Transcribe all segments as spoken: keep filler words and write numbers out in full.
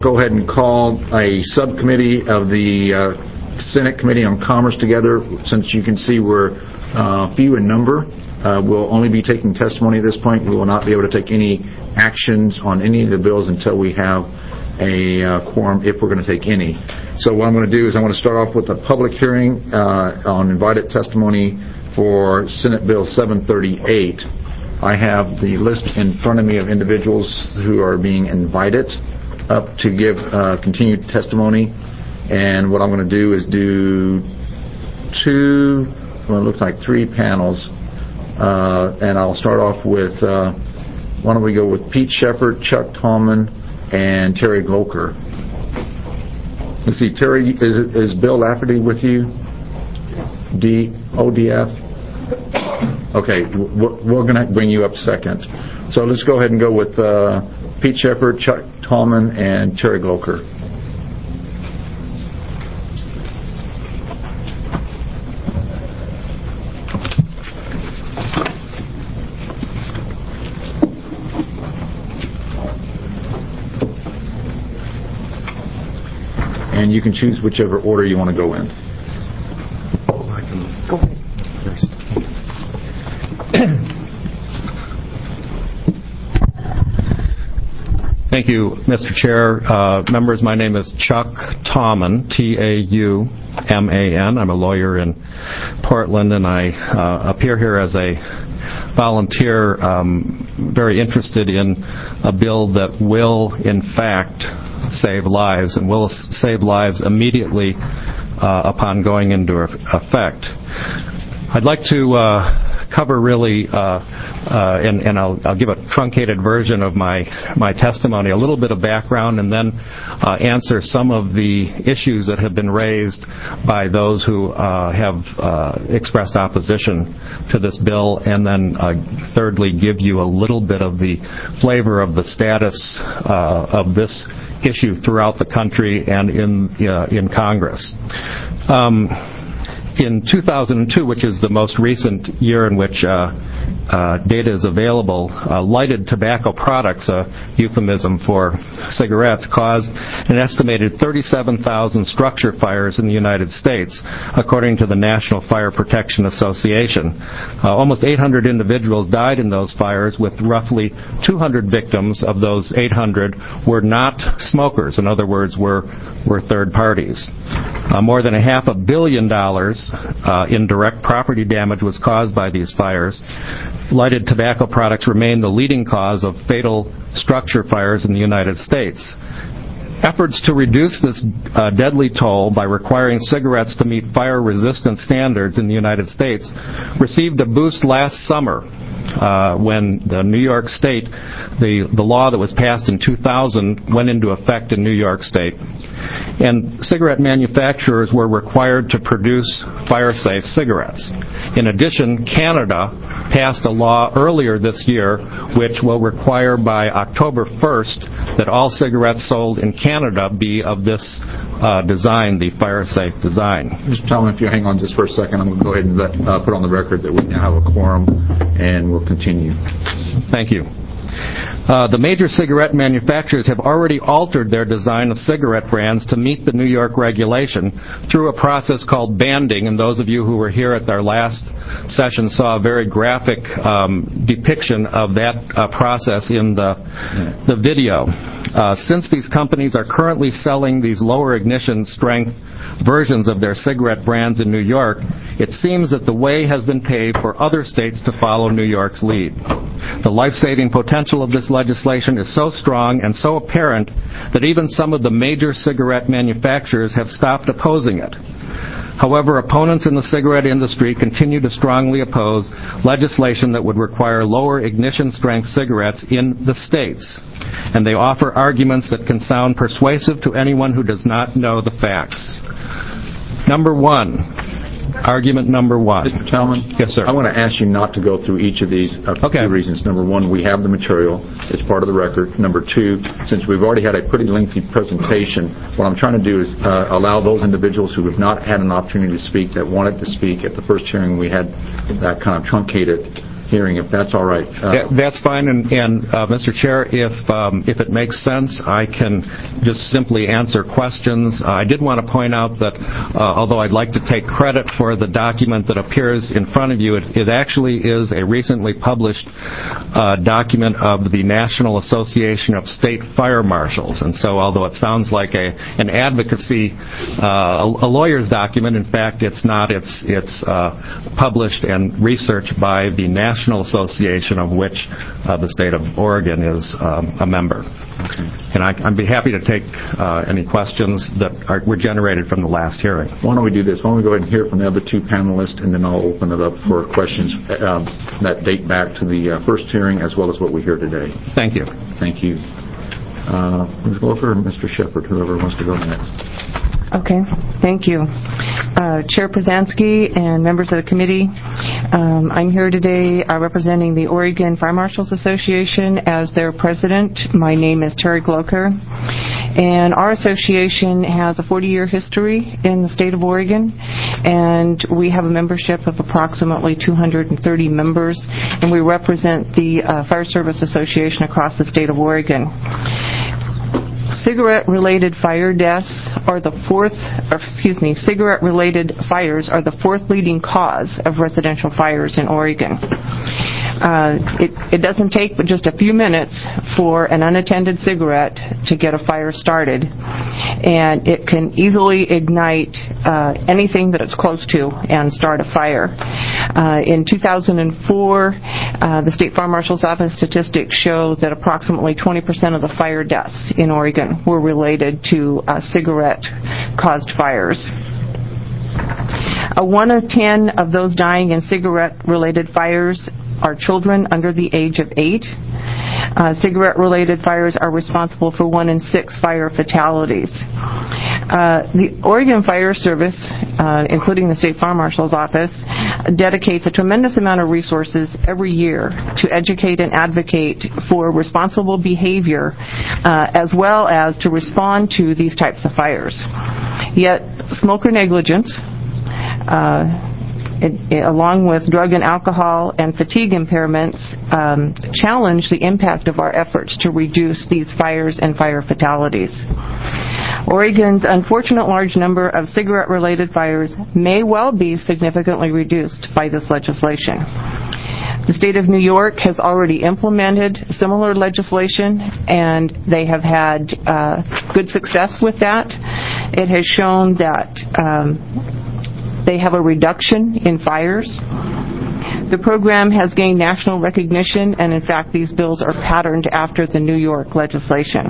Go ahead and call a subcommittee of the uh, Senate Committee on Commerce together. Since you can see we're uh, few in number, uh, we'll only be taking testimony at this point. We will not be able to take any actions on any of the bills until we have a uh, quorum, if we're going to take any. So what I'm going to do is I'm going to start off with a public hearing uh, on invited testimony for Senate Bill seven thirty-eight. I have the list in front of me of individuals who are being invited up to give uh, continued testimony, and what I'm going to do is do two, well, it looks like three panels, uh, and I'll start off with, uh, why don't we go with Pete Shepard, Chuck Tallman, and Terry Golker. Let's see, Terry, is, is Bill Lafferty with you? D, O D F? Okay, we're going to bring you up second. So let's go ahead and go with uh, Pete Shepard, Chuck Tallman, and Terry Golker. And you can choose whichever order you want to go in. Go ahead. First. Thank you, Mister Chair. Uh, members, my name is Chuck Tauman, T A U M A N. I'm a lawyer in Portland, and I uh, appear here as a volunteer, um, very interested in a bill that will, in fact, save lives, and will save lives immediately uh, upon going into effect. I'd like to uh, cover really, uh, uh, and, and I'll, I'll give a truncated version of my, my testimony, a little bit of background, and then uh, answer some of the issues that have been raised by those who uh, have uh, expressed opposition to this bill, and then uh, thirdly give you a little bit of the flavor of the status uh, of this issue throughout the country and in, uh, in Congress. Um, In two thousand two, which is the most recent year in which uh, uh, data is available, uh, lighted tobacco products, a euphemism for cigarettes, caused an estimated thirty-seven thousand structure fires in the United States, according to the National Fire Protection Association. Uh, almost eight hundred individuals died in those fires, with roughly two hundred victims of those eight hundred were not smokers. In other words, were, were third parties. Uh, more than a half a billion dollars uh, in direct property damage was caused by these fires. Lighted tobacco products remain the leading cause of fatal structure fires in the United States. Efforts to reduce this uh, deadly toll by requiring cigarettes to meet fire-resistant standards in the United States received a boost last summer uh, when the New York State, the, the law that was passed in two thousand went into effect in New York State. And cigarette manufacturers were required to produce fire-safe cigarettes. In addition, Canada passed a law earlier this year which will require by October first that all cigarettes sold in Canada be of this uh, design, the fire-safe design. Mister Tallman, if you hang on just for a second, I'm going to go ahead and let, uh, put on the record that we now have a quorum, and we'll continue. Thank you. Uh, the major cigarette manufacturers have already altered their design of cigarette brands to meet the New York regulation through a process called banding, and those of you who were here at our last session saw a very graphic um, depiction of that uh, process in the, the video. Uh, since these companies are currently selling these lower ignition strength versions of their cigarette brands in New York, it seems that the way has been paved for other states to follow New York's lead. The life-saving potential of this legislation is so strong and so apparent that even some of the major cigarette manufacturers have stopped opposing it. However, opponents in the cigarette industry continue to strongly oppose legislation that would require lower ignition strength cigarettes in the states, and they offer arguments that can sound persuasive to anyone who does not know the facts. Number one. Argument number one. Mister Tallman? Yes, sir. I want to ask you not to go through each of these uh, for okay. two reasons. Number one, we have the material. It's part of the record. Number two, since we've already had a pretty lengthy presentation, what I'm trying to do is uh, allow those individuals who have not had an opportunity to speak, that wanted to speak at the first hearing we had that kind of truncated, hearing, if that's all right. Uh, That, that's fine, and, and uh, Mister Chair, if um, if it makes sense, I can just simply answer questions. Uh, I did want to point out that uh, although I'd like to take credit for the document that appears in front of you, it, it actually is a recently published uh, document of the National Association of State Fire Marshals. And so although it sounds like a an advocacy, uh, a, a lawyer's document, in fact, it's not. It's, it's uh, published and researched by the National Association, of which uh, the state of Oregon is um, a member. Okay. And I, I'd be happy to take uh, any questions that are, were generated from the last hearing. Why don't we do this? Why don't we go ahead and hear from the other two panelists, and then I'll open it up for questions uh, that date back to the uh, first hearing as well as what we hear today. Thank you. Thank you. Uh, Miz Glover and Mister Shepard, whoever wants to go next. Okay, thank you. Uh, Chair Przansky and members of the committee, um, I'm here today uh, representing the Oregon Fire Marshals Association as their president. My name is Terry Gloker, and our association has a forty-year history in the state of Oregon, and we have a membership of approximately two hundred thirty members, and we represent the uh, Fire Service Association across the state of Oregon. Cigarette-related fire deaths are the fourth, or excuse me, cigarette-related fires are the fourth leading cause of residential fires in Oregon. Uh, it, it doesn't take but just a few minutes for an unattended cigarette to get a fire started, and it can easily ignite uh, anything that it's close to and start a fire. Uh, in two thousand four, uh, the State Fire Marshal's Office statistics show that approximately twenty percent of the fire deaths in Oregon were related to uh, cigarette-caused fires. Uh, one of ten of those dying in cigarette-related fires are children under the age of eight. Uh, cigarette-related fires are responsible for one in six fire fatalities. Uh, the Oregon Fire Service, uh, including the State Fire Marshal's Office, dedicates a tremendous amount of resources every year to educate and advocate for responsible behavior, uh, as well as to respond to these types of fires. Yet, smoker negligence, uh, It, it, along with drug and alcohol and fatigue impairments, um, challenge the impact of our efforts to reduce these fires and fire fatalities. Oregon's unfortunate large number of cigarette-related fires may well be significantly reduced by this legislation. The state of New York has already implemented similar legislation, and they have had uh, good success with that. It has shown that um, they have a reduction in fires. The program has gained national recognition, and in fact, these bills are patterned after the New York legislation.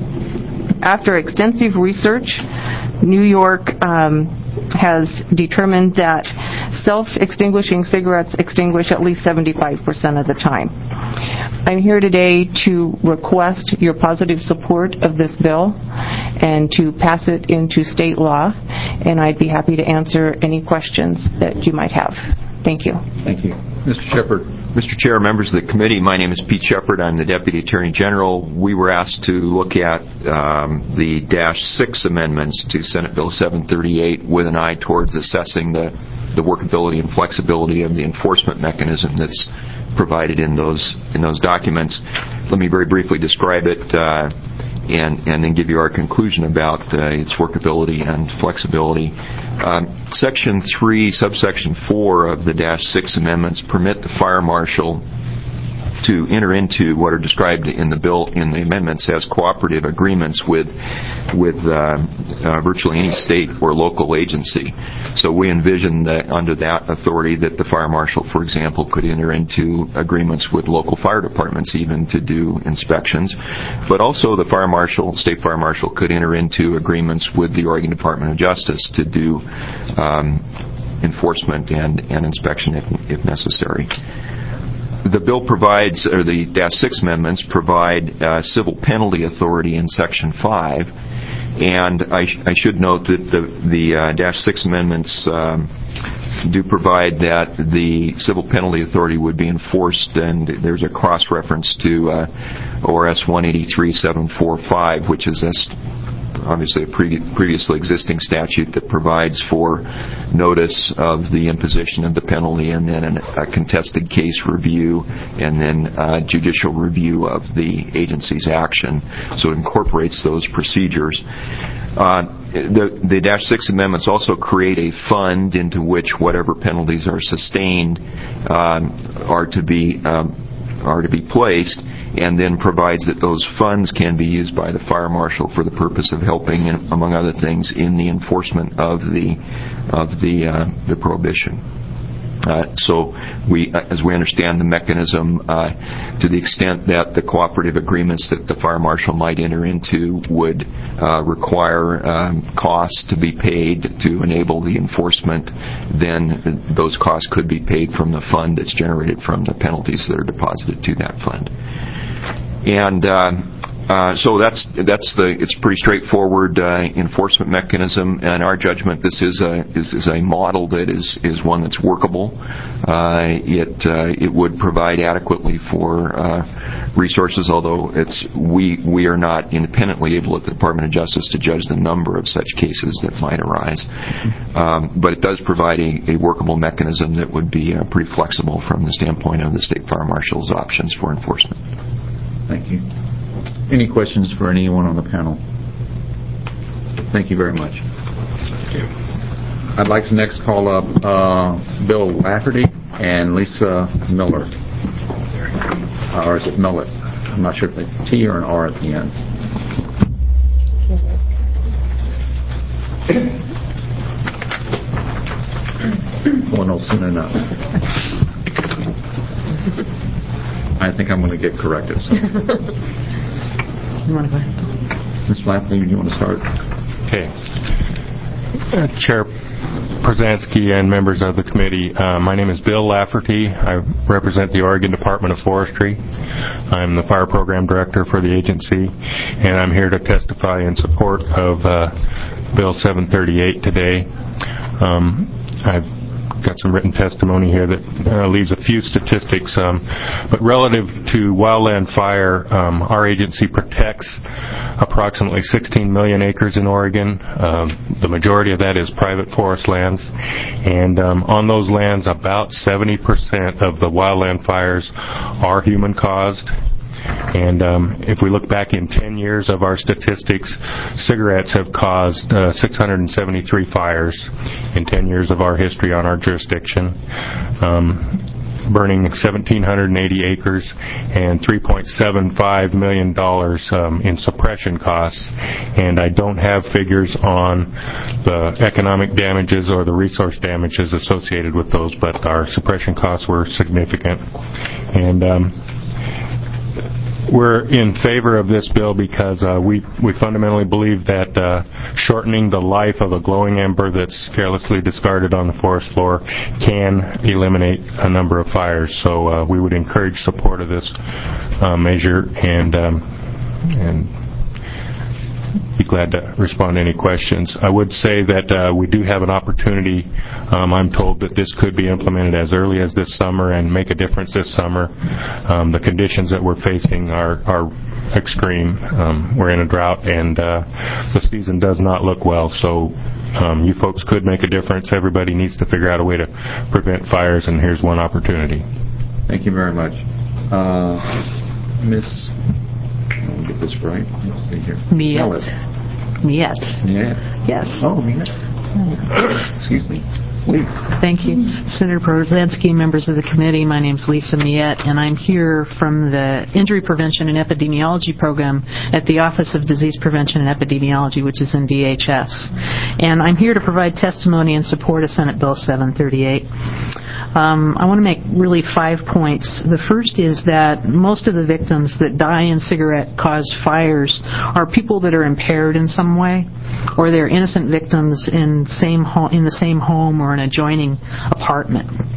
After extensive research, New York um, has determined that self-extinguishing cigarettes extinguish at least seventy-five percent of the time. I'm here today to request your positive support of this bill and to pass it into state law, and I'd be happy to answer any questions that you might have. Thank you. Thank you. Mister Shepard. Mister Chair, members of the committee, my name is Pete Shepard. I'm the Deputy Attorney General. We were asked to look at um, the Dash six amendments to Senate Bill seven thirty-eight with an eye towards assessing the, the workability and flexibility of the enforcement mechanism that's provided in those in those documents. Let me very briefly describe it uh, and, and then give you our conclusion about uh, its workability and flexibility. Um, Section three, subsection four of the Dash six amendments permit the fire marshal to enter into what are described in the bill, in the amendments, as cooperative agreements with with uh, uh, virtually any state or local agency. So we envision that under that authority that the fire marshal, for example, could enter into agreements with local fire departments even to do inspections. But also the fire marshal, state fire marshal, could enter into agreements with the Oregon Department of Justice to do um, enforcement and, and inspection if, if necessary. The bill provides, or the Dash six amendments provide uh, civil penalty authority in Section five, and I, sh- I should note that the, the uh, Dash six amendments um, do provide that the civil penalty authority would be enforced, and there's a cross-reference to uh, O R S one eighty-three seven forty-five, which is a st- obviously a pre- previously existing statute that provides for notice of the imposition of the penalty and then an, a contested case review and then uh, judicial review of the agency's action. So it incorporates those procedures. Uh, the, the Dash six amendments also create a fund into which whatever penalties are sustained um, are to be um, are to be placed, and then provides that those funds can be used by the fire marshal for the purpose of helping, among other things, in the enforcement of the of the uh, the prohibition. Uh, so, we, uh, as we understand the mechanism, uh, to the extent that the cooperative agreements that the fire marshal might enter into would uh, require um, costs to be paid to enable the enforcement, then those costs could be paid from the fund that's generated from the penalties that are deposited to that fund. And uh, uh, so that's that's the it's a pretty straightforward uh, enforcement mechanism. And our judgment, this is a is, is a model that is, is one that's workable. Uh, it uh, it would provide adequately for uh, resources, although it's we we are not independently able at the Department of Justice to judge the number of such cases that might arise. Um, but it does provide a, a workable mechanism that would be uh, pretty flexible from the standpoint of the state fire marshal's options for enforcement. Thank you. Any questions for anyone on the panel? Thank you very much. Thank you. I'd like to next call up uh, Bill Lafferty and Lisa Miller. Uh, or is it Millett? I'm not sure if it's a T or an R at the end. Oh, no, soon enough. I think I'm going to get corrected. So. You want to go ahead? Miz Lafferty, do you want to start? Okay. Uh, Chair Przansky and members of the committee, uh, my name is Bill Lafferty. I represent the Oregon Department of Forestry. I'm the Fire Program Director for the agency, and I'm here to testify in support of uh, Bill seven thirty-eight today. Um, I've got some written testimony here that uh, leaves a few statistics, um, but relative to wildland fire, um, our agency protects approximately sixteen million acres in Oregon. Um, the majority of that is private forest lands, and um, on those lands about seventy percent of the wildland fires are human caused. And um, if we look back in ten years of our statistics, cigarettes have caused uh, six hundred seventy-three fires in ten years of our history on our jurisdiction, um, burning one thousand seven hundred eighty acres and three point seven five million dollars um, in suppression costs. And I don't have figures on the economic damages or the resource damages associated with those, but our suppression costs were significant. And um, we're in favor of this bill because uh, we we fundamentally believe that uh, shortening the life of a glowing ember that's carelessly discarded on the forest floor can eliminate a number of fires. So uh, we would encourage support of this uh, measure, and um, and be glad to respond to any questions. I would say that uh, we do have an opportunity. Um, I'm told that this could be implemented as early as this summer and make a difference this summer. Um, the conditions that we're facing are, are extreme. Um, we're in a drought, and uh, the season does not look well. So um, you folks could make a difference. Everybody needs to figure out a way to prevent fires, and here's one opportunity. Thank you very much. Uh, Miss Let me get this right. Let's see here. Miette. Miette. Yeah. Yes. Oh, Miette. Excuse me. Please. Thank you. Senator Przansky, members of the committee, my name is Lisa Miette, and I'm here from the Injury Prevention and Epidemiology Program at the Office of Disease Prevention and Epidemiology, which is in D H S. And I'm here to provide testimony in support of Senate Bill seven thirty-eight. Um, I want to make really five points. The first is that most of the victims that die in cigarette-caused fires are people that are impaired in some way, or they're innocent victims in same ho- in the same home or an adjoining apartment.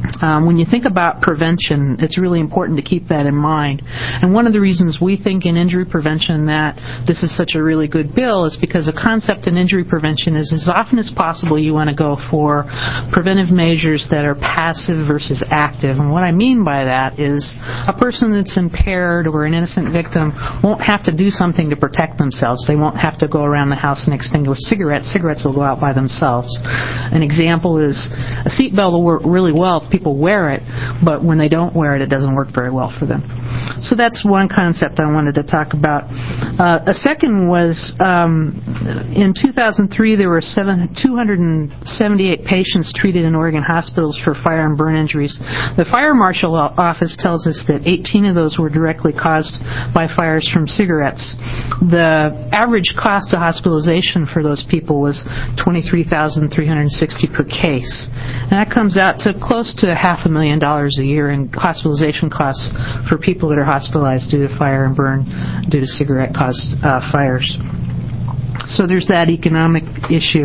Um, when you think about prevention, it's really important to keep that in mind. And one of the reasons we think in injury prevention that this is such a really good bill is because a concept in injury prevention is as often as possible you want to go for preventive measures that are passive versus active. And what I mean by that is a person that's impaired or an innocent victim won't have to do something to protect themselves. They won't have to go around the house and extinguish cigarettes. Cigarettes will go out by themselves. An example is a seatbelt will work really well if people wear it, but when they don't wear it, it doesn't work very well for them. So that's one concept I wanted to talk about. Uh, a second was um, in two thousand three there were seven, two hundred seventy-eight patients treated in Oregon hospitals for fire and burn injuries. The fire marshal office tells us that eighteen of those were directly caused by fires from cigarettes. The average cost of hospitalization for those people was twenty-three thousand three hundred sixty dollars per case. And that comes out to close to half a million dollars a year in hospitalization costs for people that are hospitalized due to fire and burn due to cigarette-caused uh, fires. So there's that economic issue.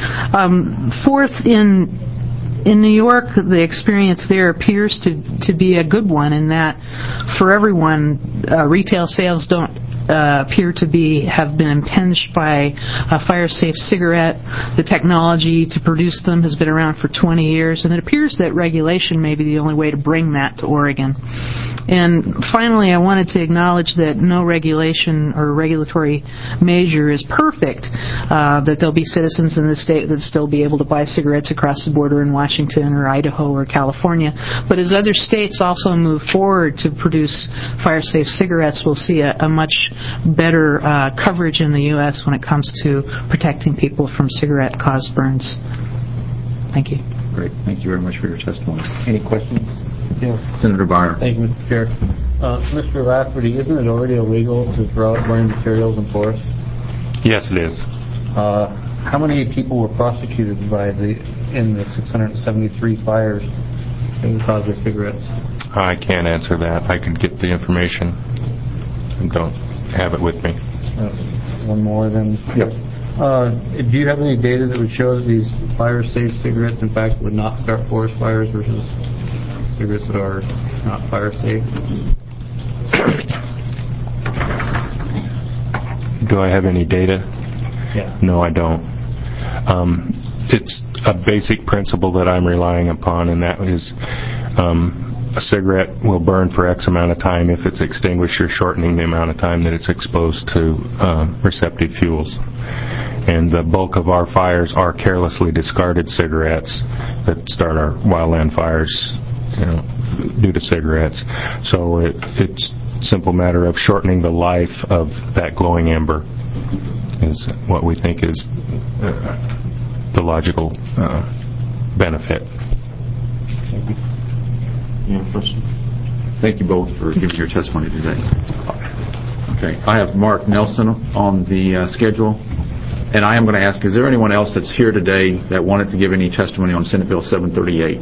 Um, fourth, in in New York, the experience there appears to, to be a good one in that for everyone, uh, retail sales don't Uh, appear to be have been impinged by a fire-safe cigarette. The technology to produce them has been around for twenty years, and it appears that regulation may be the only way to bring that to Oregon. And finally, I wanted to acknowledge that no regulation or regulatory measure is perfect, uh, that there'll be citizens in the state that still be able to buy cigarettes across the border in Washington or Idaho or California. But as other states also move forward to produce fire-safe cigarettes, we'll see a, a much better uh, coverage in the U S when it comes to protecting people from cigarette-caused burns. Thank you. Great. Thank you very much for your testimony. Any questions? Yeah. Senator Byer. Thank you, Mister Chair. Uh, Mister Lafferty, isn't it already illegal to throw out burning materials in forests? Yes, it is. Uh, how many people were prosecuted by the in the six hundred seventy-three fires that were caused by cigarettes? I can't answer that. I could get the information. I don't have it with me. Uh, one more then. Yep. Uh, do you have any data that would show that these fire-safe cigarettes, in fact, would not start forest fires versus cigarettes that are not fire-safe? Do I have any data? Yeah. No, I don't. Um, it's a basic principle that I'm relying upon, and that is um, a cigarette will burn for X amount of time. If it's extinguished, you're shortening the amount of time that it's exposed to uh, receptive fuels. And the bulk of our fires are carelessly discarded cigarettes that start our wildland fires, you know, due to cigarettes. So it, it's a simple matter of shortening the life of that glowing ember is what we think is uh, the logical uh, benefit. Thank you. Any other questions? Thank you both for giving your testimony today. Okay, I have Mark Nelson on the uh, schedule, and I am going to ask, is there anyone else that's here today that wanted to give any testimony on Senate Bill seven thirty-eight?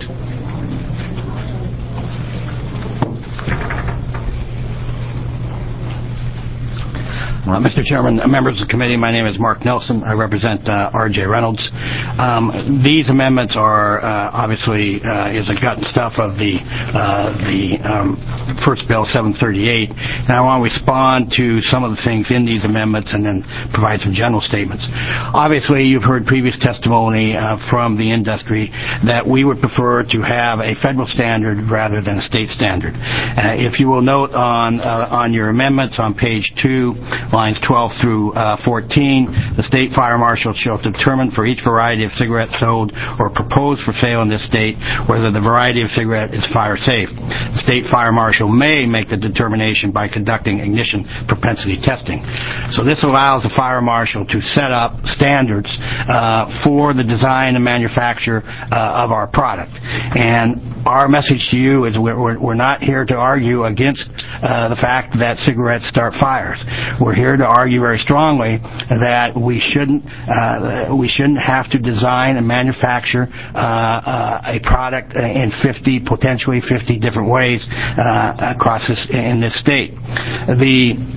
Uh, Mister Chairman, members of the committee, my name is Mark Nelson. I represent uh, R J Reynolds. Um, these amendments are uh, obviously uh, is the gut and stuff of the uh, the um, first bill, seven thirty-eight, and I want to respond to some of the things in these amendments and then provide some general statements. Obviously, you've heard previous testimony uh, from the industry that we would prefer to have a federal standard rather than a state standard. Uh, if you will note on uh, on your amendments on page two, lines twelve through uh, fourteen, the state fire marshal shall determine for each variety of cigarette sold or proposed for sale in this state whether the variety of cigarette is fire safe. The state fire marshal may make the determination by conducting ignition propensity testing. So this allows the fire marshal to set up standards uh, for the design and manufacture uh, of our product. And our message to you is we're, we're, we're not here to argue against uh, the fact that cigarettes start fires. We're here to argue very strongly that we shouldn't uh, we shouldn't have to design and manufacture uh, uh, a product in fifty, potentially fifty different ways uh, across this in this state. The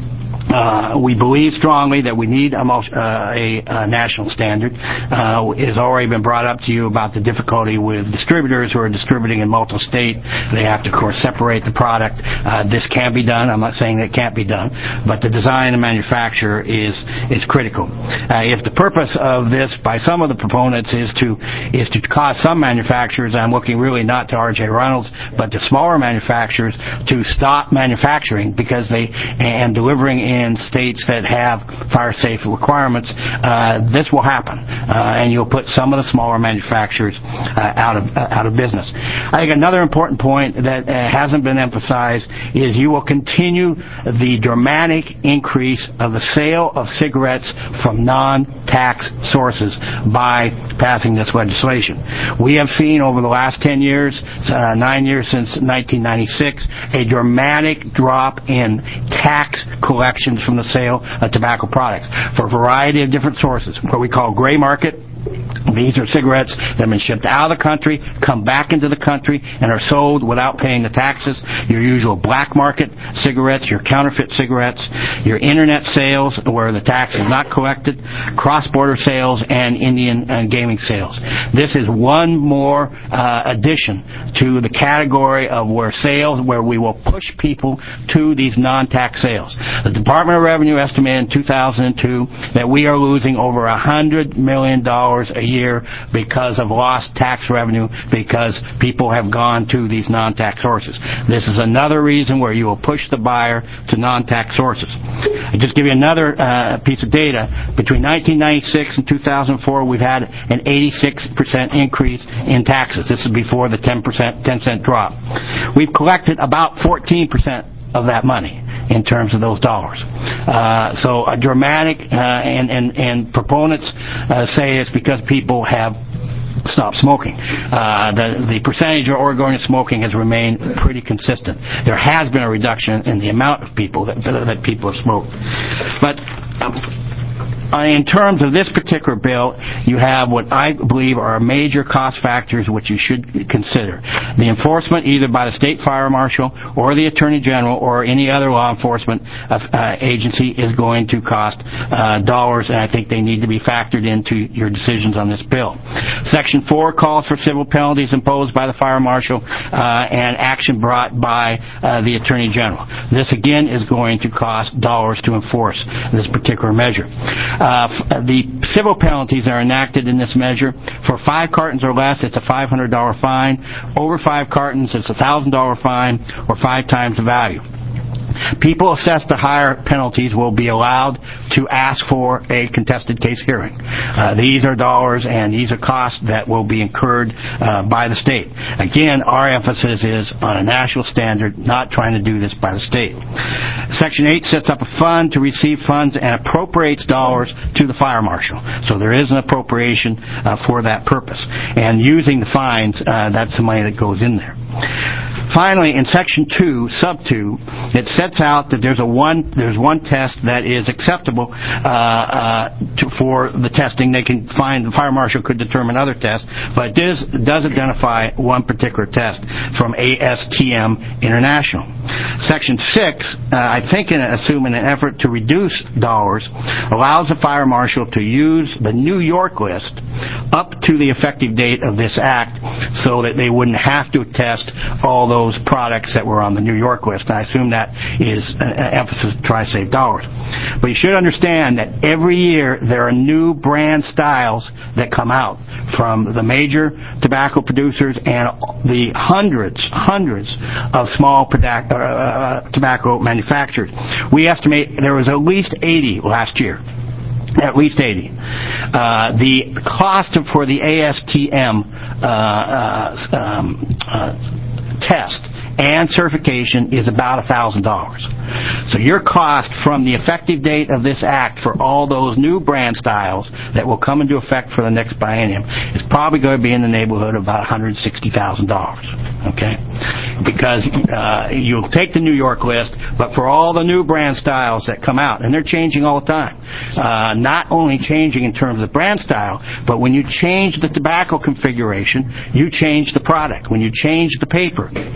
Uh, we believe strongly that we need a, uh, a, a national standard. Uh, it has already been brought up to you about the difficulty with distributors who are distributing in multi-state. They have to, of course, separate the product. Uh, this can be done. I'm not saying that it can't be done, but the design and manufacture is is critical. Uh, if the purpose of this by some of the proponents is to is to cause some manufacturers, I'm looking really not to R J Reynolds, but to smaller manufacturers to stop manufacturing because they and delivering in in states that have fire safe requirements, uh, this will happen, uh, and you'll put some of the smaller manufacturers uh, out of uh, out of business. I think another important point that uh, hasn't been emphasized is you will continue the dramatic increase of the sale of cigarettes from non-tax sources by passing this legislation. We have seen over the last ten years, uh, nine years since nineteen ninety-six, a dramatic drop in tax collection from the sale of tobacco products for a variety of different sources, what we call gray market. These are cigarettes that have been shipped out of the country, come back into the country, and are sold without paying the taxes. Your usual black market cigarettes, your counterfeit cigarettes, your internet sales where the tax is not collected, cross-border sales, and Indian and gaming sales. This is one more uh, addition to the category of where sales, where we will push people to these non-tax sales. The Department of Revenue estimated in two thousand two that we are losing over one hundred million dollars a year because of lost tax revenue because people have gone to these non-tax sources. This is another reason where you will push the buyer to non-tax sources. I'll just give you another uh, piece of data. Between nineteen ninety-six and two thousand four, we've had an eighty-six percent increase in taxes. This is before the ten percent, ten cent drop. We've collected about fourteen percent of that money in terms of those dollars. Uh, so a dramatic, uh, and, and, and proponents uh, say it's because people have stopped smoking. Uh, the, the percentage of Oregonian smoking has remained pretty consistent. There has been a reduction in the amount of people that, that people have smoked. But um, in terms of this particular bill, you have what I believe are major cost factors which you should consider. The enforcement either by the state fire marshal or the attorney general or any other law enforcement uh, agency is going to cost uh, dollars, and I think they need to be factored into your decisions on this bill. Section four calls for civil penalties imposed by the fire marshal uh, and action brought by uh, the attorney general. This again is going to cost dollars to enforce this particular measure. Uh, the civil penalties are enacted in this measure. For five cartons or less, it's a five hundred dollars fine. Over five cartons, it's a one thousand dollars fine or five times the value. People assessed to higher penalties will be allowed to ask for a contested case hearing. Uh, these are dollars and these are costs that will be incurred uh, by the state. Again, our emphasis is on a national standard, not trying to do this by the state. Section eight sets up a fund to receive funds and appropriates dollars to the fire marshal. So there is an appropriation uh, for that purpose. And using the fines, uh, that's the money that goes in there. Finally, in Section two, Sub two, it sets out that there's a one there's one test that is acceptable uh, uh, to, for the testing. They can find the fire marshal could determine other tests, but it does, does identify one particular test from A S T M International. Section six, uh, I think, in assuming an effort to reduce dollars, allows the fire marshal to use the New York list up to the effective date of this act, so that they wouldn't have to test all those products that were on the New York list. I assume that is an emphasis to try to save dollars. But you should understand that every year there are new brand styles that come out from the major tobacco producers and the hundreds, hundreds of small product, uh, tobacco manufacturers. We estimate there was at least eighty last year. At least eighty. Uh, the cost for the A S T M uh, uh, um, uh, test and certification is about one thousand dollars. So your cost from the effective date of this act for all those new brand styles that will come into effect for the next biennium is probably going to be in the neighborhood of about one hundred sixty thousand dollars. Okay? Because uh, you'll take the New York list, but for all the new brand styles that come out, and they're changing all the time, uh, not only changing in terms of brand style, but when you change the tobacco configuration, you change the product. When you change the paper, you change the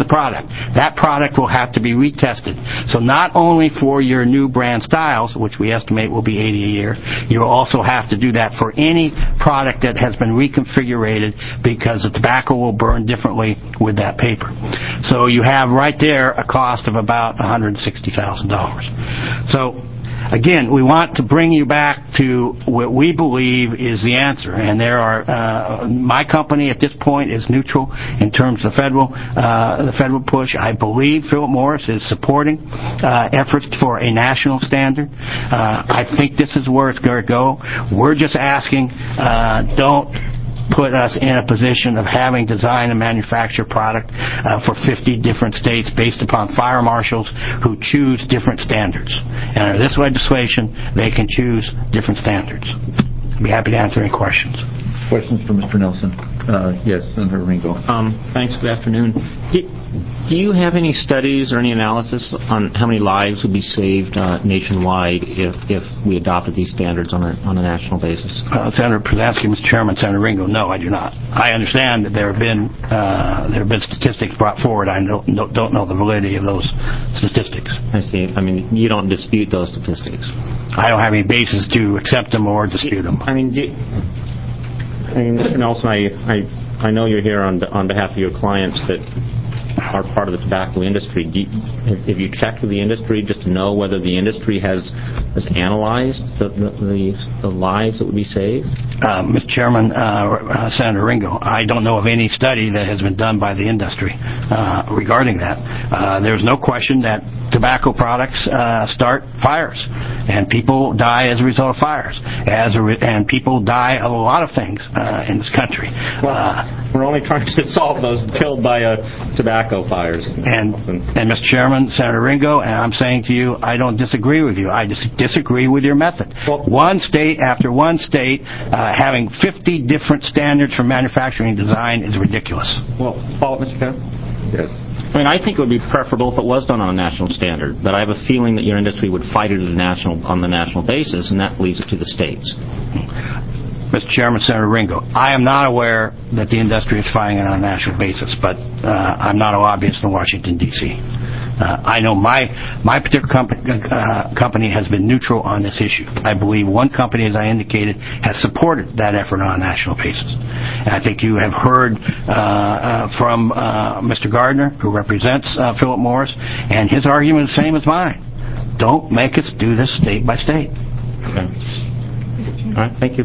the product. That product will have to be retested. So not only for your new brand styles, which we estimate will be eighty a year, you'll also have to do that for any product that has been reconfigured because the tobacco will burn differently with that paper. So you have right there a cost of about one hundred sixty thousand dollars. So again, we want to bring you back to what we believe is the answer. And there are, uh, my company at this point is neutral in terms of federal, uh, the federal push. I believe Philip Morris is supporting uh, efforts for a national standard. Uh, I think this is where it's going to go. We're just asking, uh, don't put us in a position of having design and manufacture product uh, for fifty different states based upon fire marshals who choose different standards. And under this legislation, they can choose different standards. I'd be happy to answer any questions. Questions for Mister Nelson? Uh, yes, Senator Ringo. Um, thanks. Good afternoon. Do, do you have any studies or any analysis on how many lives would be saved uh, nationwide if, if we adopted these standards on a, on a national basis? Uh, Senator Przansky, Mister Chairman, Senator Ringo, no, I do not. I understand that there have been uh, there have been statistics brought forward. I don't, don't know the validity of those statistics. I see. I mean, you don't dispute those statistics. I don't have any basis to accept them or dispute them. I mean, do you, I mean, Mister Nelson, I, I I know you're here on on behalf of your clients that are part of the tobacco industry. Do you, have, have you checked with the industry just to know whether the industry has has analyzed the the, the, the lives that would be saved? Uh, Mister Chairman, uh, uh, Senator Ringo, I don't know of any study that has been done by the industry uh, regarding that. Uh, there's no question that tobacco products uh, start fires, and people die as a result of fires, as a re- and people die of a lot of things uh, in this country. Well, uh, we're only trying to solve those killed by uh, tobacco fires. And, and Mister Chairman, Senator Ringo, and I'm saying to you, I don't disagree with you. I dis- disagree with your method. Well, one state after one state uh, having fifty different standards for manufacturing design is ridiculous. Well, follow up, Mister Chair? Yes. I mean, I think it would be preferable if it was done on a national standard, but I have a feeling that your industry would fight it at a national, on the national basis, and that leaves it to the states. Mister Chairman, Senator Ringo, I am not aware that the industry is fighting it on a national basis, but uh, I'm not a lobbyist in Washington, D C Uh, I know my my particular company, uh, company has been neutral on this issue. I believe one company, as I indicated, has supported that effort on a national basis. And I think you have heard uh, uh, from uh, Mister Gardner, who represents uh, Philip Morris, and his argument is the same as mine. Don't make us do this state by state. Okay. All right, thank you.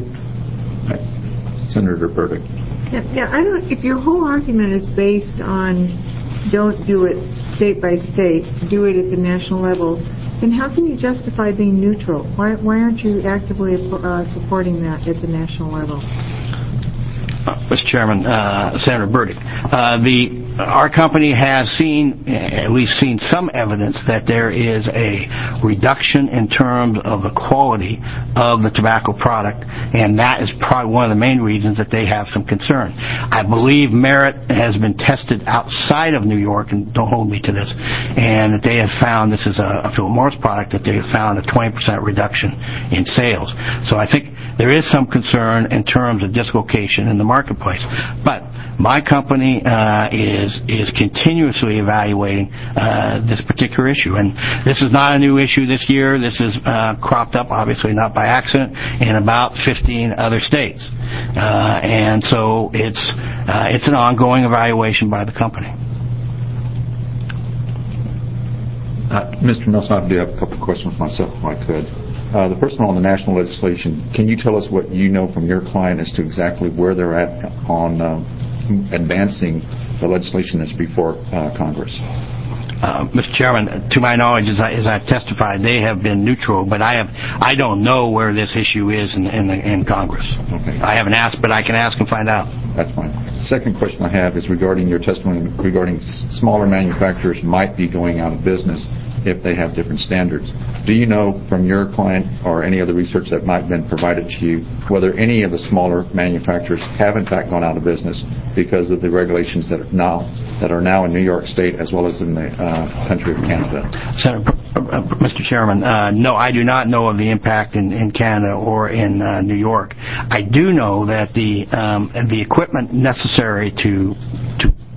Senator Burdick. Yeah, yeah, I don't. If your whole argument is based on don't do it state by state, do it at the national level, then how can you justify being neutral? Why why aren't you actively uh, supporting that at the national level? Uh, Mister Chairman, uh, Senator Burdick, uh, the our company has seen, uh, we've seen some evidence that there is a reduction in terms of the quality of the tobacco product, and that is probably one of the main reasons that they have some concern. I believe Merit has been tested outside of New York, and don't hold me to this, and that they have found, this is a, a Philip Morris product, that they have found a twenty percent reduction in sales. So I think there is some concern in terms of dislocation in the marketplace. But my company uh, is is continuously evaluating uh, this particular issue, and this is not a new issue this year. This has uh, cropped up, obviously not by accident, in about fifteen other states, uh, and so it's uh, it's an ongoing evaluation by the company. Uh, Mister Nelson, I do have a couple of questions myself, if I could. Uh, the person on the national legislation, can you tell us what you know from your client as to exactly where they're at on uh, advancing the legislation that's before uh, Congress? Uh, Mister Chairman, to my knowledge, as, I, as I've testified, they have been neutral, but I have I don't know where this issue is in, in, the, in Congress. Okay. I haven't asked, but I can ask and find out. That's fine. The second question I have is regarding your testimony regarding s- smaller manufacturers might be going out of business if they have different standards. Do you know from your client or any other research that might have been provided to you whether any of the smaller manufacturers have in fact gone out of business because of the regulations that are now that are now in New York State as well as in the uh, country of Canada? Senator, uh, Mister Chairman, uh, no, I do not know of the impact in, in Canada or in uh, New York. I do know that the um, the equipment necessary to to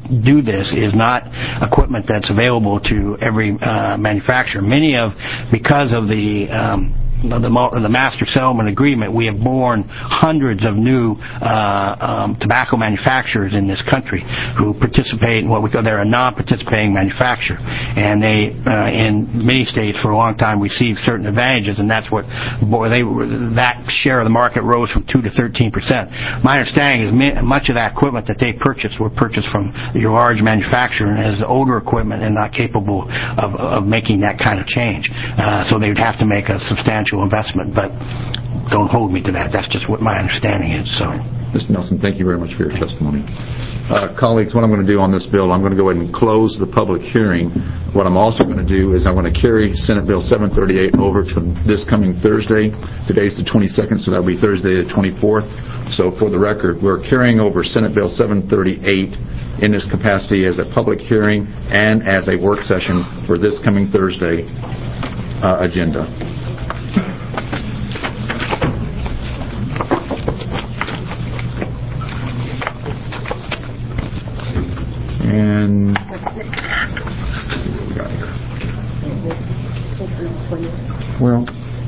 do this is not equipment that's available to every uh, manufacturer. Many of, because of the um, The, the master settlement agreement, we have borne hundreds of new uh, um, tobacco manufacturers in this country who participate in what we call, they're a non-participating manufacturer, and they uh, in many states for a long time received certain advantages, and that's what boy, they that share of the market rose from two to thirteen percent. My understanding is much of that equipment that they purchased were purchased from your large manufacturer and is older equipment and not capable of, of making that kind of change. Uh, so they would have to make a substantial investment, but don't hold me to that. That's just what my understanding is. So, Mister Nelson, thank you very much for your testimony. Uh, colleagues, what I'm going to do on this bill, I'm going to go ahead and close the public hearing. What I'm also going to do is I'm going to carry Senate Bill seven thirty-eight over to this coming Thursday. Today's the twenty-second, so that'll be Thursday the twenty-fourth. So for the record, we're carrying over Senate Bill seven thirty-eight in this capacity as a public hearing and as a work session for this coming Thursday uh, agenda. And let's see what we got here. Well,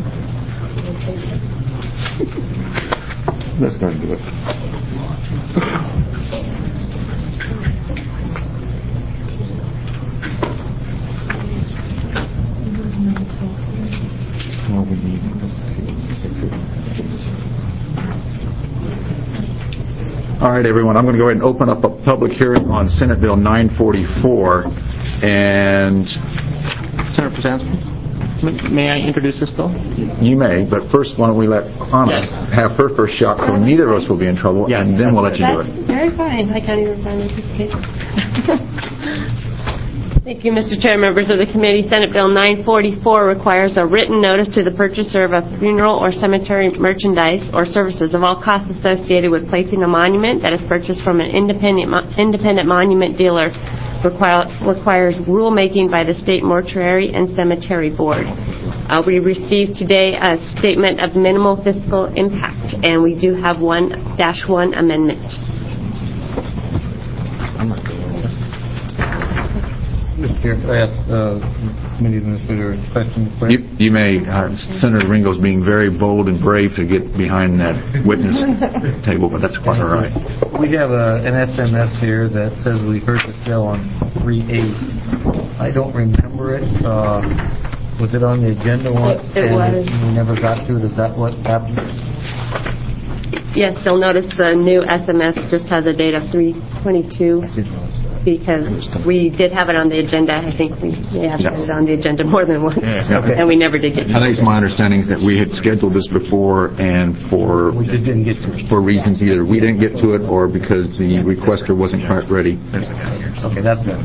let's go and do it. Well, we need All right, everyone, I'm going to go ahead and open up a public hearing on Senate Bill nine forty-four. And Senator Przansky, may I introduce this bill? You may, but first, why don't we let Anna yes. have her first shot so neither of us will be in trouble, yes, and then we'll let you do That's it. very fine. I can't even find this case. Thank you, Mister Chair, members of the committee. Senate Bill nine forty-four requires a written notice to the purchaser of a funeral or cemetery merchandise or services of all costs associated with placing a monument that is purchased from an independent independent monument dealer. Require, requires rulemaking by the State Mortuary and Cemetery Board. Uh, we received today a statement of minimal fiscal impact, and we do have one dash one amendment. I'm not good with this. Mister Chair, could I ask uh, committee administrator a question? You, you may, uh, Senator Ringo's being very bold and brave to get behind that witness table, but that's quite all right. We have a, an S M S here that says we heard this bill on three eight. I don't remember it. Uh, was it on the agenda once? It, it and was. We never got to it. Is that what happened? Yes, you'll notice the new S M S just has a date of three twenty-two. Because we did have it on the agenda. I think we may have had it on the agenda more than once, Yeah. and we never did get to it. I think it's my understanding is that we had scheduled this before, and for We just didn't get to it. for reasons either we didn't get to it or because the requester wasn't quite ready. Okay, that's good.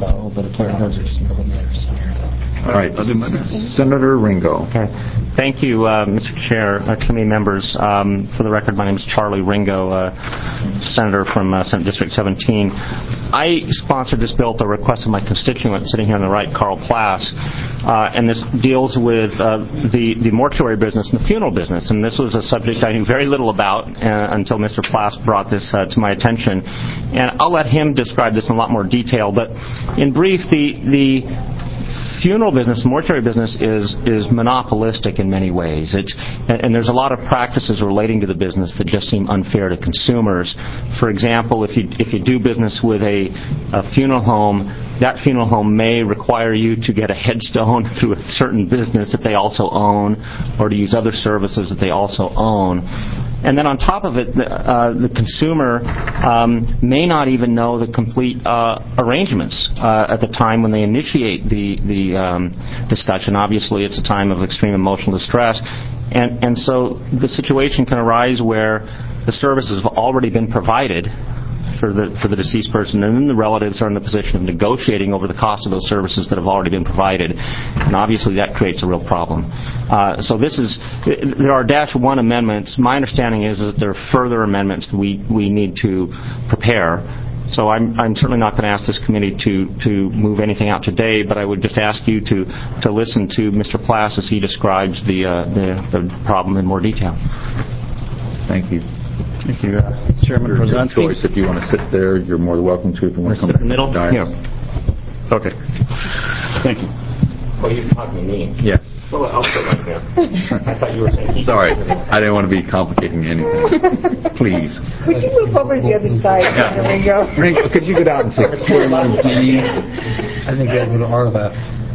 All right, Senator Ringo. Okay. Thank you, uh, Mister Chair, uh, committee members. Um, for the record, my name is Charlie Ringo, uh, Senator from uh, Senate District seventeen. I sponsored this bill at the request of my constituent sitting here on the right, Carl Plass, uh, and this deals with uh, the, the mortuary business and the funeral business. And this was a subject I knew very little about uh, until Mister Plass brought this uh, to my attention. And I'll let him describe this in a lot more detail. But in brief, the the funeral business, mortuary business is is monopolistic in many ways. It's and, and there's a lot of practices relating to the business that just seem unfair to consumers. For example, if you if you do business with a, a funeral home, that funeral home may require you to get a headstone through a certain business that they also own, or to use other services that they also own. And then on top of it, the, uh, the consumer um, may not even know the complete uh, arrangements uh, at the time when they initiate the the um, discussion. Obviously, it's a time of extreme emotional distress, and and so the situation can arise where the services have already been provided for the for the deceased person, and then the relatives are in the position of negotiating over the cost of those services that have already been provided, and obviously that creates a real problem. Uh, so this is there are dash one amendments. My understanding is, is that there are further amendments that we we need to prepare. So I'm I'm certainly not going to ask this committee to to move anything out today, but I would just ask you to to listen to Mister Plass as he describes the uh, the, the problem in more detail. Thank you. Thank you, uh, Chairman Your Prozanski. choice. If you want to sit there, you're more than welcome to. If you want to come Sit in the middle? back to the dais. Yeah. Okay. Thank you. Well, you're talking to me. Yes. Well, I'll sit right there. I thought you were saying... Sorry. I didn't want to be complicating anything. Please. Could you move over to the other side, Yeah. Ringo? Ringo, could you get out and take a square line with D? I think I'd go to our left.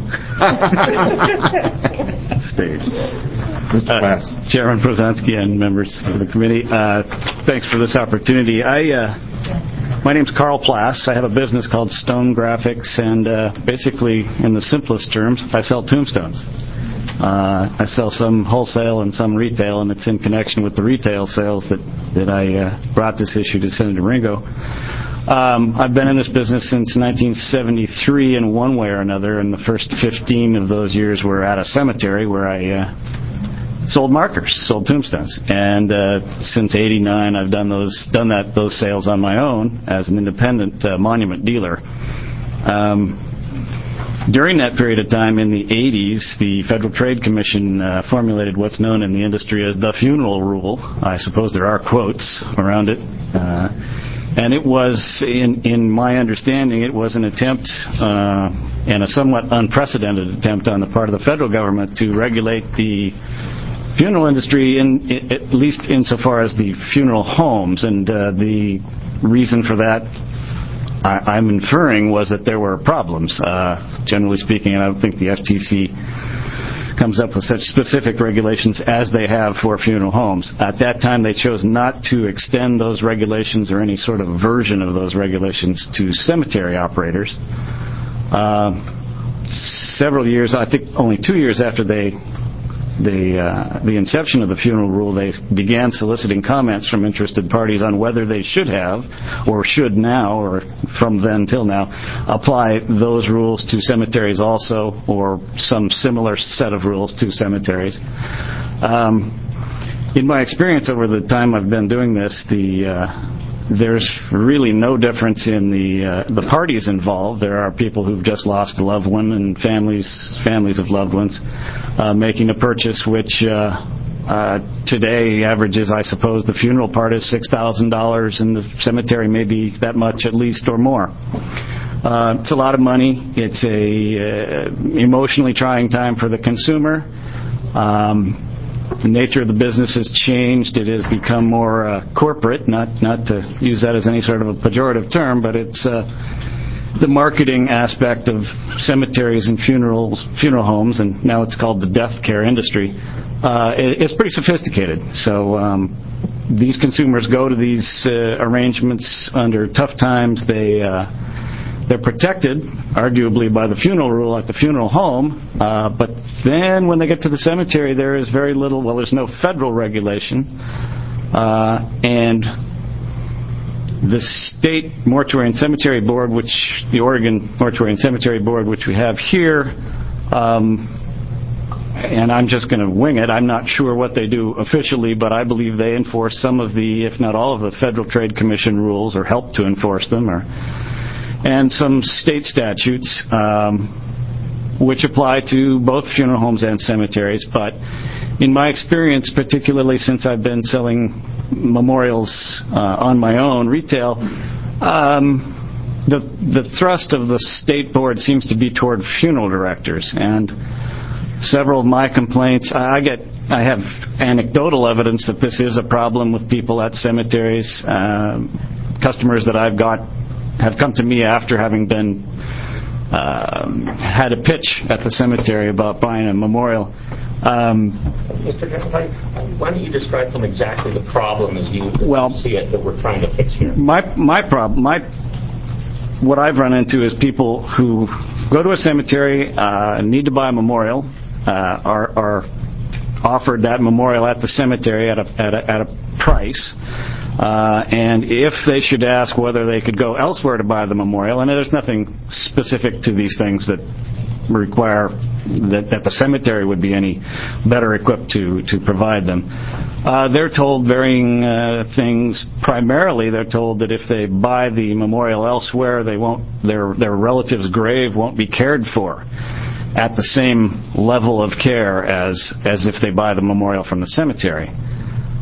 Stage. Mister Glass. Uh, Chairman Prozanski and members of the committee, uh, thanks for this opportunity. I, uh, my name's Carl Plass. I have a business called Stone Graphics, and uh, basically, in the simplest terms, I sell tombstones. Uh, I sell some wholesale and some retail, and it's in connection with the retail sales that, that I uh, brought this issue to Senator Ringo. Um, I've been in this business since nineteen seventy-three in one way or another, and the first fifteen of those years were at a cemetery where I uh, sold markers, sold tombstones. And uh, since eighty-nine, I've done those done that those sales on my own as an independent uh, monument dealer. Um, During that period of time in the eighties, the Federal Trade Commission uh, formulated what's known in the industry as the funeral rule. I suppose there are quotes around it. Uh, and it was, in, in my understanding, it was an attempt, uh, and a somewhat unprecedented attempt on the part of the federal government to regulate the funeral industry, in, in, at least insofar as the funeral homes. And uh, the reason for that, I, I'm inferring, was that there were problems. Uh, generally speaking, and I don't think the F T C comes up with such specific regulations as they have for funeral homes. At that time, they chose not to extend those regulations or any sort of version of those regulations to cemetery operators. Uh, several years, I think only two years after they The, uh, the inception of the funeral rule, they began soliciting comments from interested parties on whether they should have, or should now, or from then till now, apply those rules to cemeteries also, or some similar set of rules to cemeteries. Um, in my experience over the time I've been doing this, the uh, there's really no difference in the uh, the parties involved. There are people who've just lost a loved one and families families of loved ones uh, making a purchase which uh, uh, today averages, I suppose, the funeral part is six thousand dollars and the cemetery maybe that much at least or more. Uh, it's a lot of money. It's a uh, emotionally trying time for the consumer. Um, The nature of the business has changed. It has become more uh, corporate, not not to use that as any sort of a pejorative term, but it's uh, the marketing aspect of cemeteries and funerals, funeral homes, and now it's called the death care industry. Uh, it, it's pretty sophisticated. So um, these consumers go to these uh, arrangements under tough times. They uh, They're protected, arguably, by the funeral rule at the funeral home, uh, but then when they get to the cemetery, there is very little, well, there's no federal regulation, uh, and the State Mortuary and Cemetery Board, which, the Oregon Mortuary and Cemetery Board, which we have here, um, and I'm just going to wing it, I'm not sure what they do officially, but I believe they enforce some of the, if not all of the Federal Trade Commission rules, or help to enforce them, or and some state statutes um, which apply to both funeral homes and cemeteries. But in my experience, particularly since I've been selling memorials uh, on my own, retail, um, the the thrust of the state board seems to be toward funeral directors. And several of my complaints, I get, I have anecdotal evidence that this is a problem with people at cemeteries. Uh, customers that I've got have come to me after having been uh, had a pitch at the cemetery about buying a memorial. Um, Mister Chairman, why don't you describe from exactly the problem as you well, see it that we're trying to fix here? My my problem, my what I've run into is people who go to a cemetery, uh, need to buy a memorial, uh, are, are offered that memorial at the cemetery at a at a, at a price. Uh, and if they should ask whether they could go elsewhere to buy the memorial, and there's nothing specific to these things that require that, that the cemetery would be any better equipped to, to provide them. Uh, they're told varying uh, things. Primarily, they're told that if they buy the memorial elsewhere, they won't their their relative's grave won't be cared for at the same level of care as as if they buy the memorial from the cemetery.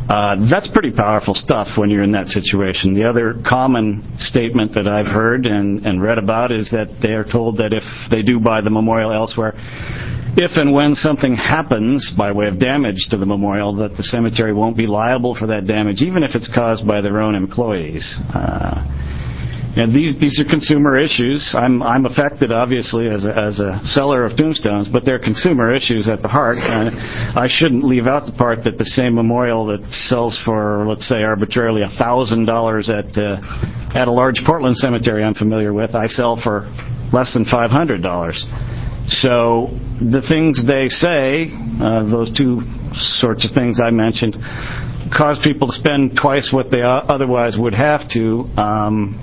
Uh, that's pretty powerful stuff when you're in that situation. The other common statement that I've heard and, and read about is that they are told that if they do buy the memorial elsewhere, if and when something happens by way of damage to the memorial, that the cemetery won't be liable for that damage, even if it's caused by their own employees. Uh, And these these are consumer issues. I'm I'm affected, obviously, as a, as a seller of tombstones, but they're consumer issues at the heart. And I shouldn't leave out the part that the same memorial that sells for, let's say, arbitrarily a thousand dollars at uh, at a large Portland cemetery I'm familiar with, I sell for less than five hundred dollars. So the things they say, uh, those two sorts of things I mentioned, cause people to spend twice what they otherwise would have to. Um,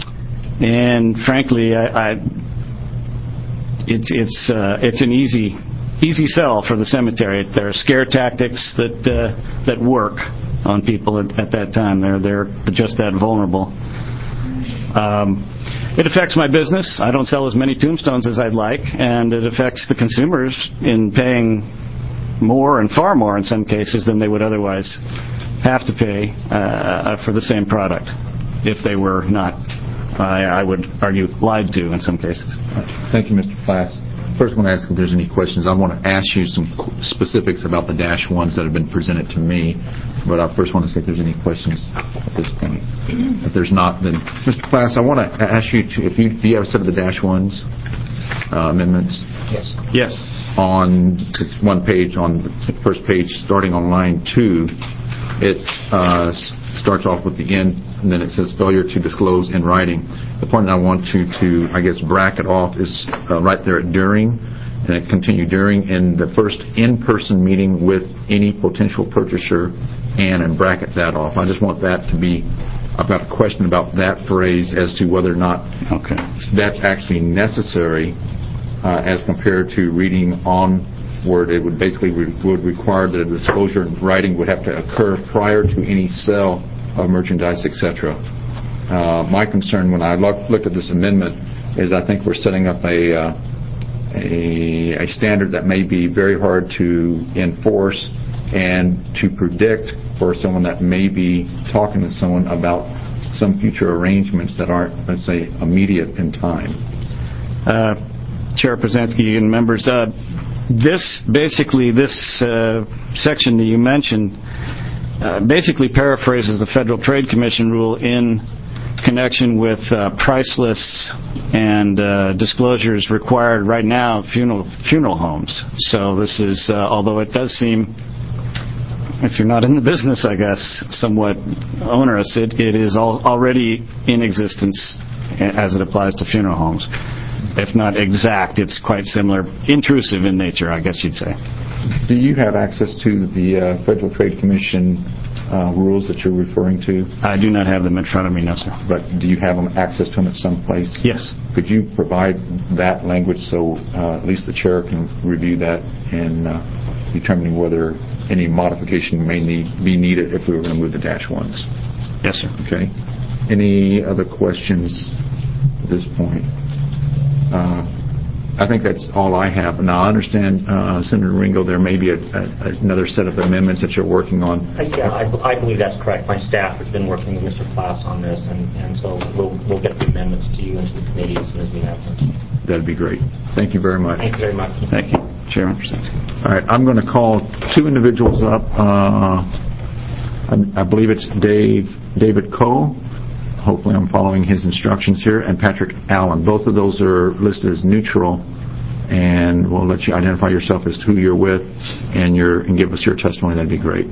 And frankly, I, I, it's it's uh, it's an easy easy sell for the cemetery. There are scare tactics that uh, that work on people at, at that time. They're they're just that vulnerable. Um, it affects my business. I don't sell as many tombstones as I'd like, and it affects the consumers in paying more and far more in some cases than they would otherwise have to pay uh, for the same product if they were not. I, I would argue lied to in some cases. Thank you, Mister Plass. First, I want to ask if there's any questions. I want to ask you some specifics about the dash ones that have been presented to me, but I first want to see if there's any questions at this point. If there's not, then Mister Plass, I want to ask you to, if you do you have a set of the dash ones uh, amendments? Yes. Yes. On one page, on the first page, starting on line two, it uh, starts off with the end, and then it says failure to disclose in writing. The point I want to, to I guess, bracket off is uh, right there at during, and it continue during, in the first in-person meeting with any potential purchaser, and, and bracket that off. I just want that to be, I've got a question about that phrase as to whether or not okay. that's actually necessary uh, as compared to reading on word. It would basically re- would require that a disclosure in writing would have to occur prior to any sale of merchandise, et cetera. Uh, my concern when I look, looked at this amendment is I think we're setting up a, uh, a a standard that may be very hard to enforce and to predict for someone that may be talking to someone about some future arrangements that aren't, let's say, immediate in time. Uh, Chair Pruzansky and members, uh, This, basically, this uh, section that you mentioned uh, basically paraphrases the Federal Trade Commission rule in connection with uh, price lists and uh, disclosures required right now of funeral, funeral homes. So this is, uh, although it does seem, if you're not in the business, I guess, somewhat onerous, it, it is al- already in existence as it applies to funeral homes. If not exact, it's quite similar, intrusive in nature, I guess you'd say. Do you have access to the uh, Federal Trade Commission uh, rules that you're referring to? I do not have them in front of me, no, sir. But do you have them access to them at some place? Yes. Could you provide that language so uh, at least the chair can review that and uh, determining whether any modification may need be needed if we were going to move the dash ones? Yes, sir. Okay. Any other questions at this point? Uh, I think that's all I have. Now, I understand, uh, Senator Ringo, there may be a, a, another set of amendments that you're working on. Uh, yeah, I, I believe that's correct. My staff has been working with Mister Plass on this, and, and so we'll, we'll get the amendments to you and to the committee as soon as we have them. That'd be great. Thank you very much. Thank you very much. Thank you, Chairman Pruzansky. All right, I'm going to call two individuals up. Uh, I, I believe it's Dave David Coe. Hopefully I'm following his instructions here, and Patrick Allen. Both of those are listed as neutral, and we'll let you identify yourself as who you're with and your and give us your testimony. That'd be great.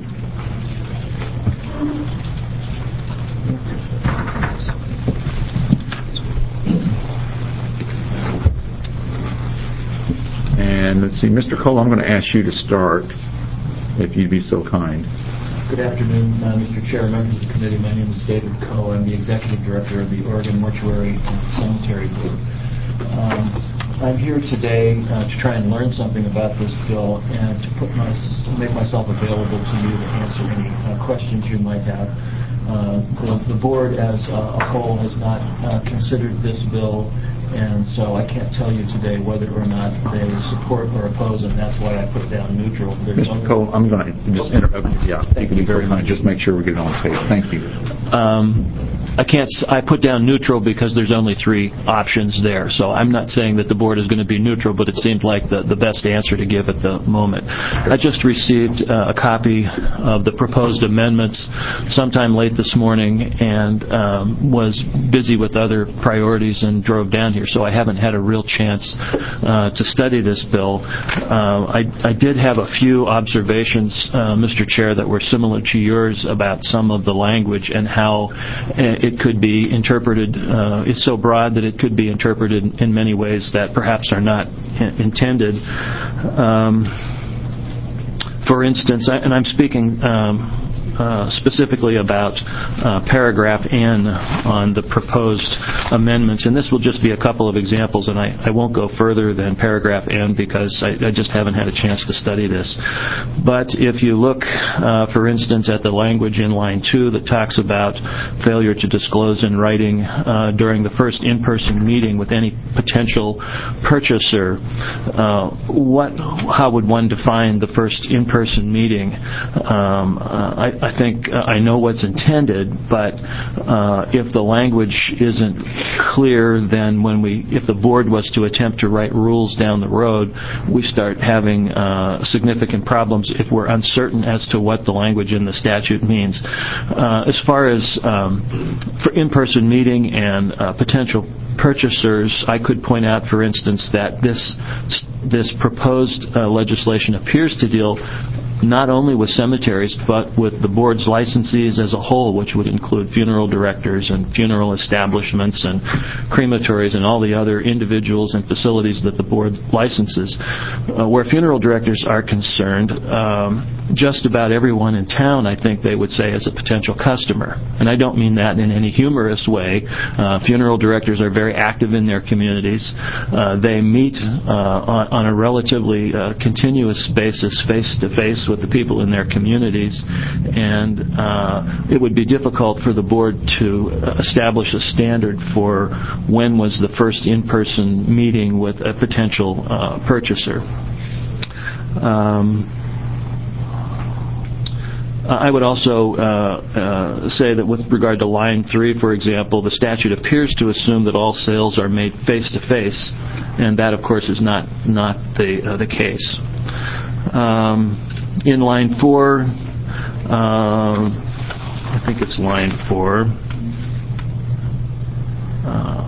And let's see, Mister Cole, I'm going to ask you to start, if you'd be so kind. Good afternoon, uh, Mister Chair, members of the committee. My name is David Coe. I'm the Executive Director of the Oregon Mortuary and Cemetery Group. Um, I'm here today uh, to try and learn something about this bill and to put my, make myself available to you to answer any uh, questions you might have. uh, the, the board as a whole has not uh, considered this bill, and so I can't tell you today whether or not they support or oppose, and that's why I put down neutral. There's Mister Cole, I'm going to just interrupt you. Yeah, thank you very much. Just make sure we get it on tape. Thank you. Um, I can't. I put down neutral because there's only three options there. So I'm not saying that the board is going to be neutral, but it seemed like the, the best answer to give at the moment. I just received uh, a copy of the proposed amendments sometime late this morning, and um, was busy with other priorities and drove down here. So I haven't had a real chance uh, to study this bill. Uh, I, I did have a few observations, uh, Mister Chair, that were similar to yours about some of the language and how it could be interpreted. Uh, it's so broad that it could be interpreted in many ways that perhaps are not intended. Um, for instance, I, and I'm speaking um, Uh, specifically about uh, paragraph N on the proposed amendments, and this will just be a couple of examples, and I, I won't go further than paragraph N because I, I just haven't had a chance to study this. But if you look, uh, for instance, at the language in line two that talks about failure to disclose in writing uh, during the first in-person meeting with any potential purchaser, uh, what, how would one define the first in-person meeting? Um, uh, I, I think uh, I know what's intended, but uh, if the language isn't clear, then when we, if the board was to attempt to write rules down the road, we start having uh, significant problems if we're uncertain as to what the language in the statute means. Uh, as far as um, for in-person meeting and uh, potential purchasers, I could point out, for instance, that this this proposed uh, legislation appears to deal not only with cemeteries, but with the board's licensees as a whole, which would include funeral directors and funeral establishments and crematories and all the other individuals and facilities that the board licenses. Uh, where funeral directors are concerned, um, just about everyone in town, I think they would say, is a potential customer. And I don't mean that in any humorous way. Uh, funeral directors are very active in their communities. Uh, they meet uh, on, on a relatively uh, continuous basis, face-to-face, with the people in their communities, and uh, it would be difficult for the board to establish a standard for when was the first in-person meeting with a potential uh, purchaser. Um, I would also uh, uh, say that with regard to line three, for example, the statute appears to assume that all sales are made face-to-face, and that, of course, is not not the uh, the case. Um, In line four, uh, I think it's line four. Uh,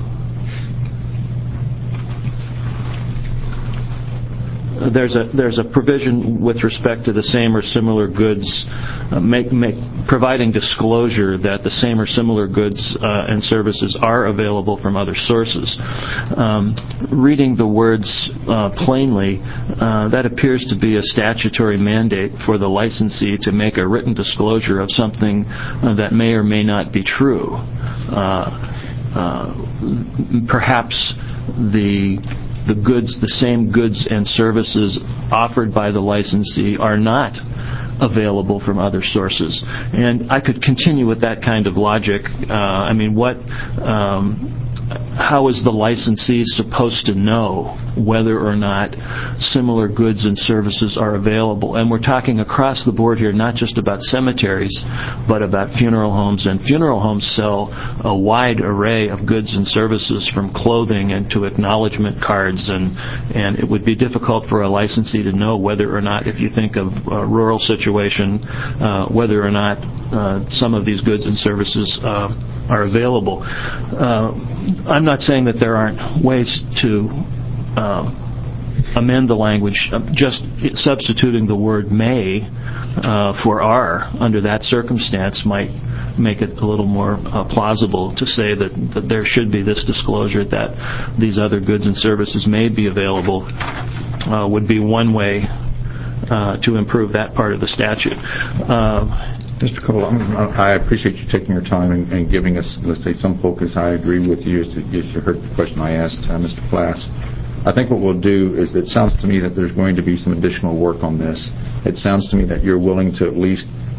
There's a there's a provision with respect to the same or similar goods, uh, make, make, providing disclosure that the same or similar goods uh, and services are available from other sources. Um, reading the words uh, plainly, uh, that appears to be a statutory mandate for the licensee to make a written disclosure of something uh, that may or may not be true. Uh, uh, perhaps the the goods, the same goods and services offered by the licensee are not available from other sources. And I could continue with that kind of logic. Uh, I mean, what, um, how is the licensee supposed to know whether or not similar goods and services are available? And we're talking across the board here, not just about cemeteries, but about funeral homes. And funeral homes sell a wide array of goods and services, from clothing and to acknowledgement cards. And, and it would be difficult for a licensee to know whether or not, if you think of a rural situation, uh, whether or not uh, some of these goods and services uh, are available. Uh, I'm not saying that there aren't ways to uh, amend the language. Just substituting the word may uh, for are under that circumstance might make it a little more uh, plausible to say that, that there should be this disclosure that these other goods and services may be available. Uh, would be one way uh, to improve that part of the statute. Uh, Mister Cole, I appreciate you taking your time and, and giving us, let's say, some focus. I agree with you as you heard the question I asked uh, Mister Plass. I think what we'll do is, it sounds to me that there's going to be some additional work on this. It sounds to me that you're willing to at least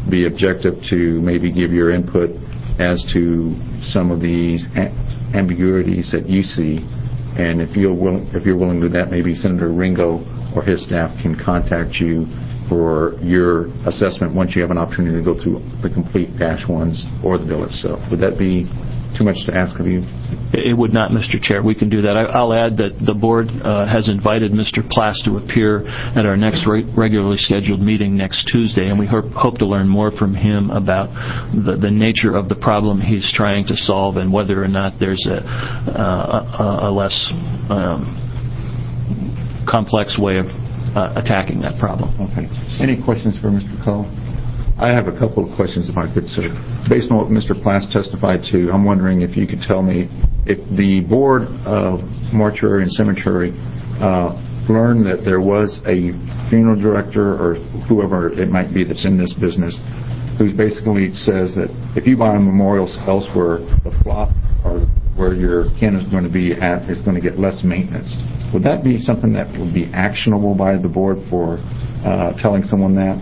be objective to maybe give your input as to some of the a- ambiguities that you see. And if you're willing, if you're willing to do that, maybe Senator Ringo or his staff can contact you for your assessment once you have an opportunity to go through the complete dash ones or the bill itself. Would that be too much to ask of you? It would not, Mister Chair. We can do that. I, I'll add that the board uh, has invited Mister Plass to appear at our next re- regularly scheduled meeting next Tuesday, and we hope, hope to learn more from him about the, the nature of the problem he's trying to solve and whether or not there's a, uh, a, a less um, complex way of uh, attacking that problem. Okay. Any questions for Mister Cole? I have a couple of questions, if I could, sir. Based on what Mister Plass testified to, I'm wondering if you could tell me if the Board of Mortuary and Cemetery uh, learned that there was a funeral director or whoever it might be that's in this business who basically says that if you buy a memorial elsewhere, the plot or where your kin is going to be at is going to get less maintenance. Would that be something that would be actionable by the board for uh, telling someone that?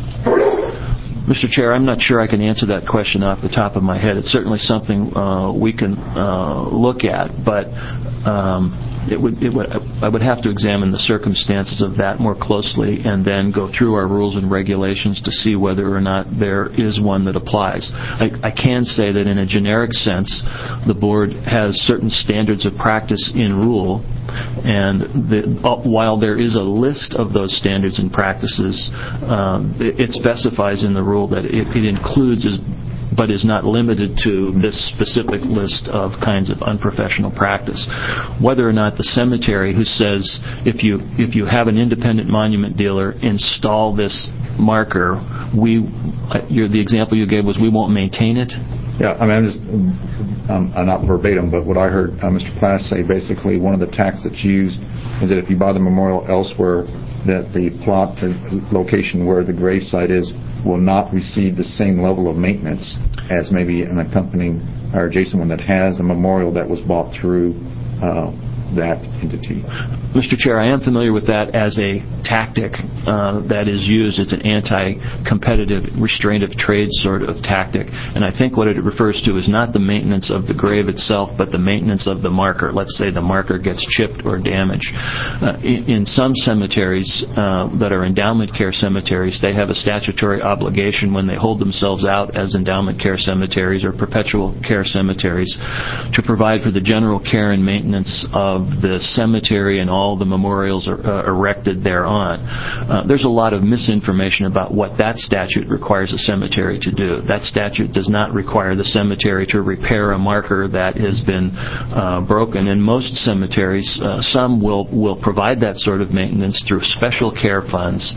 Mister Chair, I'm not sure I can answer that question off the top of my head. It's certainly something uh, we can uh, look at, but um, it would, it would, I would have to examine the circumstances of that more closely and then go through our rules and regulations to see whether or not there is one that applies. I, I can say that in a generic sense, the board has certain standards of practice in rule, and the, uh, while there is a list of those standards and practices, um, it, it specifies in the rule that it, it includes as but is not limited to this specific list of kinds of unprofessional practice. Whether or not the cemetery who says if you if you have an independent monument dealer install this marker, we uh, you're, the example you gave was we won't maintain it. Yeah, I mean, I'm just um, uh, not verbatim, but what I heard uh, Mister Plass say, basically one of the tacks that's used is that if you buy the memorial elsewhere, that the plot, the location where the gravesite is, will not receive the same level of maintenance as maybe an accompanying or adjacent one that has a memorial that was bought through uh, that entity. Mister Chair, I am familiar with that as a tactic uh, that is used. It's an anti-competitive, restraint of trade sort of tactic. And I think what it refers to is not the maintenance of the grave itself, but the maintenance of the marker. Let's say the marker gets chipped or damaged. Uh, in, in some cemeteries uh, that are endowment care cemeteries, they have a statutory obligation when they hold themselves out as endowment care cemeteries or perpetual care cemeteries to provide for the general care and maintenance of the cemetery and all the memorials are uh, erected thereon. Uh, there's a lot of misinformation about what that statute requires a cemetery to do. That statute does not require the cemetery to repair a marker that has been uh, broken. In most cemeteries, uh, some will, will provide that sort of maintenance through special care funds,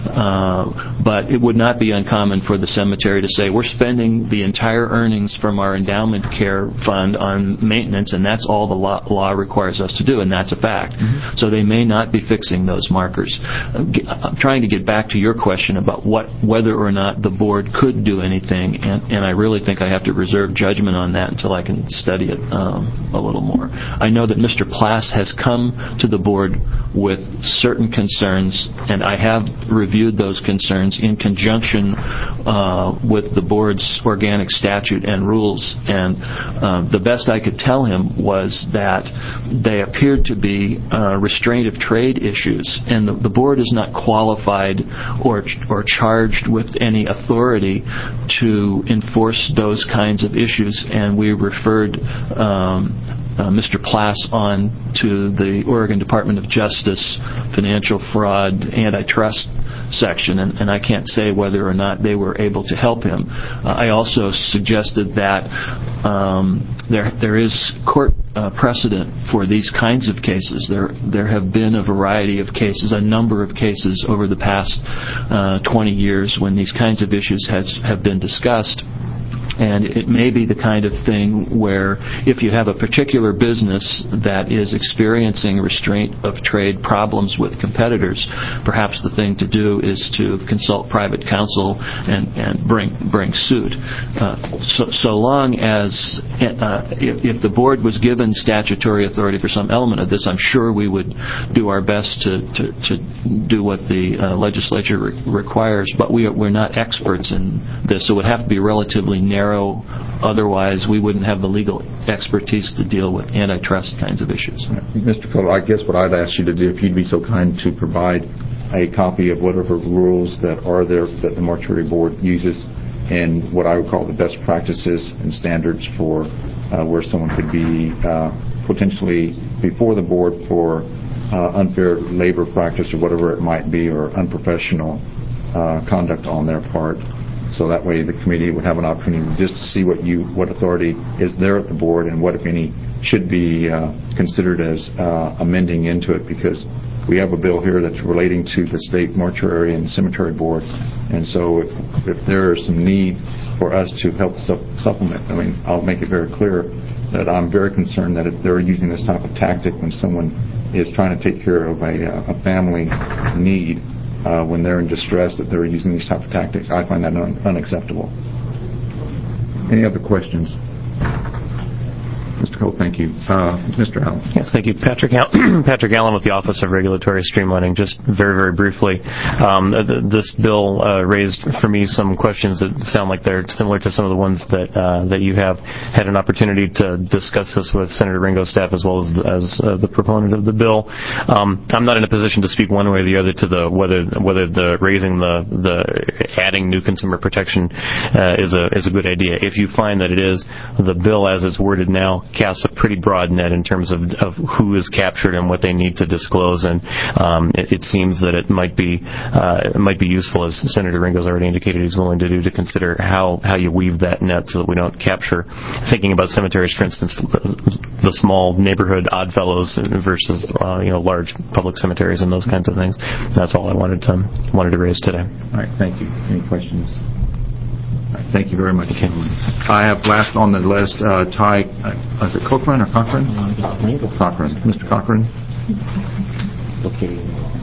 uh, but it would not be uncommon for the cemetery to say, we're spending the entire earnings from our endowment care fund on maintenance, and that's all the law, law requires us to do, and that's a fact. Mm-hmm. So they may not be fixing those markers. I'm trying to get back to your question about what, whether or not the board could do anything, and, and I really think I have to reserve judgment on that until I can study it um, a little more. I know that Mister Plass has come to the board with certain concerns, and I have reviewed those concerns in conjunction uh, with the board's organic statute and rules, and uh, the best I could tell him was that they appeared to be uh, restraint of trade issues, and the, the board is not qualified or or charged with any authority to enforce those kinds of issues, and we referred um, uh, Mister Plass on to the Oregon Department of Justice Financial Fraud Antitrust section, and, and I can't say whether or not they were able to help him. Uh, I also suggested that um, there there is court uh, precedent for these kinds of cases. There there have been a variety of cases, a number of cases over the past uh, twenty years when these kinds of issues has have been discussed. And it may be the kind of thing where if you have a particular business that is experiencing restraint of trade problems with competitors, perhaps the thing to do is to consult private counsel and, and bring bring suit. Uh, so, so long as uh, if, if the board was given statutory authority for some element of this, I'm sure we would do our best to, to, to do what the uh, legislature re- requires. But we are, we're not experts in this, so it would have to be relatively narrow. Otherwise, we wouldn't have the legal expertise to deal with antitrust kinds of issues. Mister Kohler, I guess what I'd ask you to do, if you'd be so kind to provide a copy of whatever rules that are there that the Mortuary Board uses and what I would call the best practices and standards for uh, where someone could be uh, potentially before the board for uh, unfair labor practice or whatever it might be, or unprofessional uh, conduct on their part. So that way the committee would have an opportunity just to see what you what authority is there at the board and what, if any, should be uh, considered as uh, amending into it, because we have a bill here that's relating to the state mortuary and cemetery board, and so if, if there is some need for us to help su- supplement, I mean, I'll make it very clear that I'm very concerned that if they're using this type of tactic when someone is trying to take care of a, a family need, uh, when they're in distress, that they're using these type of tactics. I find that un- unacceptable. Any other questions? Mister Cole, thank you. Uh, Mister Allen. Yes, thank you. Patrick Al- Patrick Allen with the Office of Regulatory Streamlining. Just very, very briefly, um, th- this bill uh, raised for me some questions that sound like they're similar to some of the ones that uh, that you have. Had an opportunity to discuss this with Senator Ringo's staff as well as as uh, the proponent of the bill. Um, I'm not in a position to speak one way or the other to the whether whether the raising the the adding new consumer protection uh, is a is a good idea. If you find that it is, the bill as it's worded now casts a pretty broad net in terms of, of who is captured and what they need to disclose, and um, it, it seems that it might be uh, it might be useful, as Senator Ringo's already indicated he's willing to do, to consider how, how you weave that net so that we don't capture, thinking about cemeteries, for instance, the small neighborhood oddfellows versus uh, you know large public cemeteries and those kinds of things. That's all I wanted to wanted to raise today. All right, thank you. Any questions? Thank you very much. Okay. I have last on the list uh, Ty, uh, is it Cochran or Cochran? Cochran. Mister Cochran. Okay.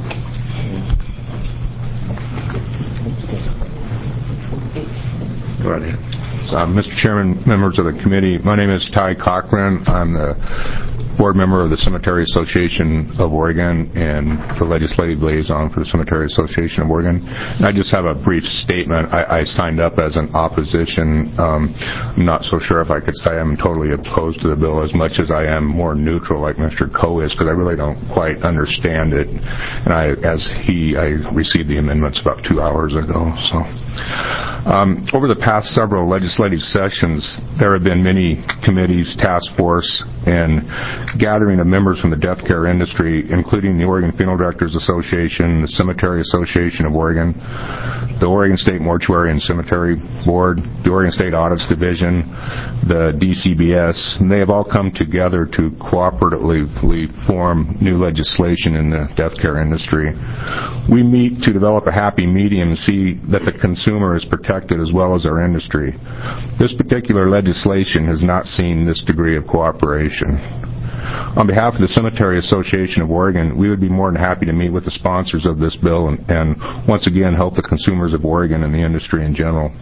Go right ahead. Uh, Mister Chairman, members of the committee, my name is Ty Cochran. I'm the board member of the Cemetery Association of Oregon and the legislative liaison for the Cemetery Association of Oregon. And I just have a brief statement. I, I signed up as an opposition. Um, I'm not so sure if I could say I'm totally opposed to the bill as much as I am more neutral, like Mister Coe is, because I really don't quite understand it. And I, as he, I received the amendments about two hours ago. So, um, over the past several legislative sessions, there have been many committees, task force, and gathering of members from the death care industry, including the Oregon Funeral Directors Association, the Cemetery Association of Oregon, the Oregon State Mortuary and Cemetery Board, the Oregon State Audits Division, the D C B S, and they have all come together to cooperatively form new legislation in the death care industry. We meet to develop a happy medium and see that the consumer is protected as well as our industry. This particular legislation has not seen this degree of cooperation. On behalf of the Cemetery Association of Oregon, we would be more than happy to meet with the sponsors of this bill and, and once again help the consumers of Oregon and the industry in general.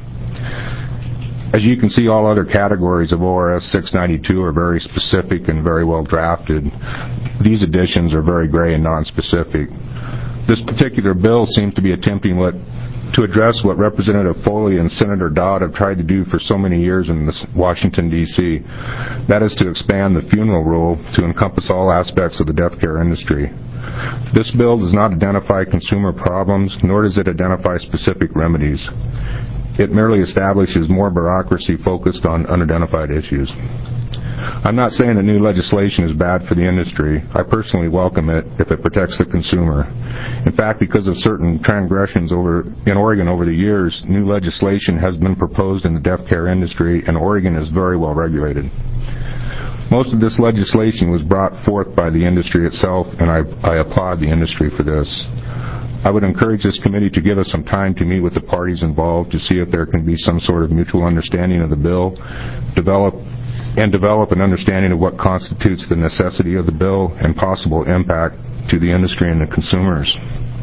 As you can see, all other categories of O R S six ninety-two are very specific and very well drafted. These additions are very gray and non-specific. This particular bill seems to be attempting what to address what Representative Foley and Senator Dodd have tried to do for so many years in Washington, D C That is to expand the funeral rule to encompass all aspects of the death care industry. This bill does not identify consumer problems, nor does it identify specific remedies. It merely establishes more bureaucracy focused on unidentified issues. I'm not saying that new legislation is bad for the industry. I personally welcome it if it protects the consumer. In fact, because of certain transgressions over in Oregon over the years, new legislation has been proposed in the death care industry, and Oregon is very well regulated. Most of this legislation was brought forth by the industry itself, and I, I applaud the industry for this. I would encourage this committee to give us some time to meet with the parties involved to see if there can be some sort of mutual understanding of the bill, develop and develop an understanding of what constitutes the necessity of the bill and possible impact to the industry and the consumers.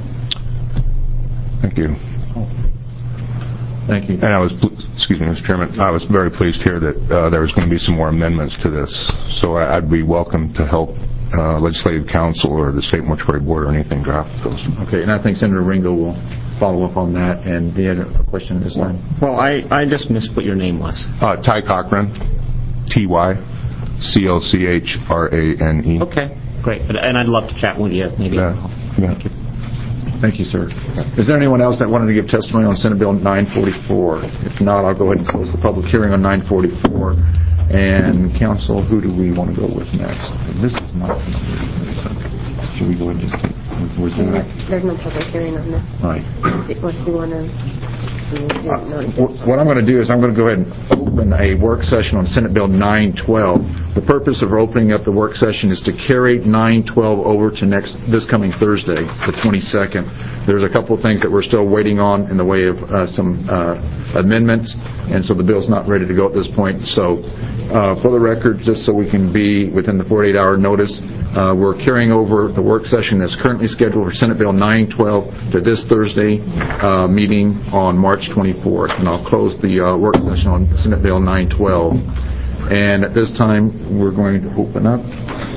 Thank you. Thank you. And I was, excuse me, Mister Chairman, I was very pleased here that uh, there was going to be some more amendments to this. So I, I'd be welcome to help uh, Legislative Council or the State Mortuary Board or anything draft those. Okay, and I think Senator Ringo will follow up on that. And do you have a question this time? Well, I, I just missed what your name was. Uh, Ty Cochran, T Y C O C H R A N E. Okay, great. And I'd love to chat with you, maybe. Yeah. Yeah. Thank you. Thank you, sir. Is there anyone else that wanted to give testimony on Senate Bill nine forty-four? If not, I'll go ahead and close the public hearing on nine forty-four. And council, who do we want to go with next? This is not. Should we go ahead and just take? Where's that? There's no public hearing on this. Right. Unless you want to. What I'm going to do is I'm going to go ahead and open a work session on Senate Bill nine twelve. The purpose of opening up the work session is to carry nine twelve over to next this coming Thursday, the twenty-second. There's a couple of things that we're still waiting on in the way of uh, some uh, amendments, and so the bill's not ready to go at this point. So uh, for the record, just so we can be within the forty-eight hour notice, uh, we're carrying over the work session that's currently scheduled for Senate Bill nine twelve to this Thursday uh, meeting on March twenty-fourth, and I'll close the uh, work session on Senate Bill nine twelve. And at this time, we're going to open up.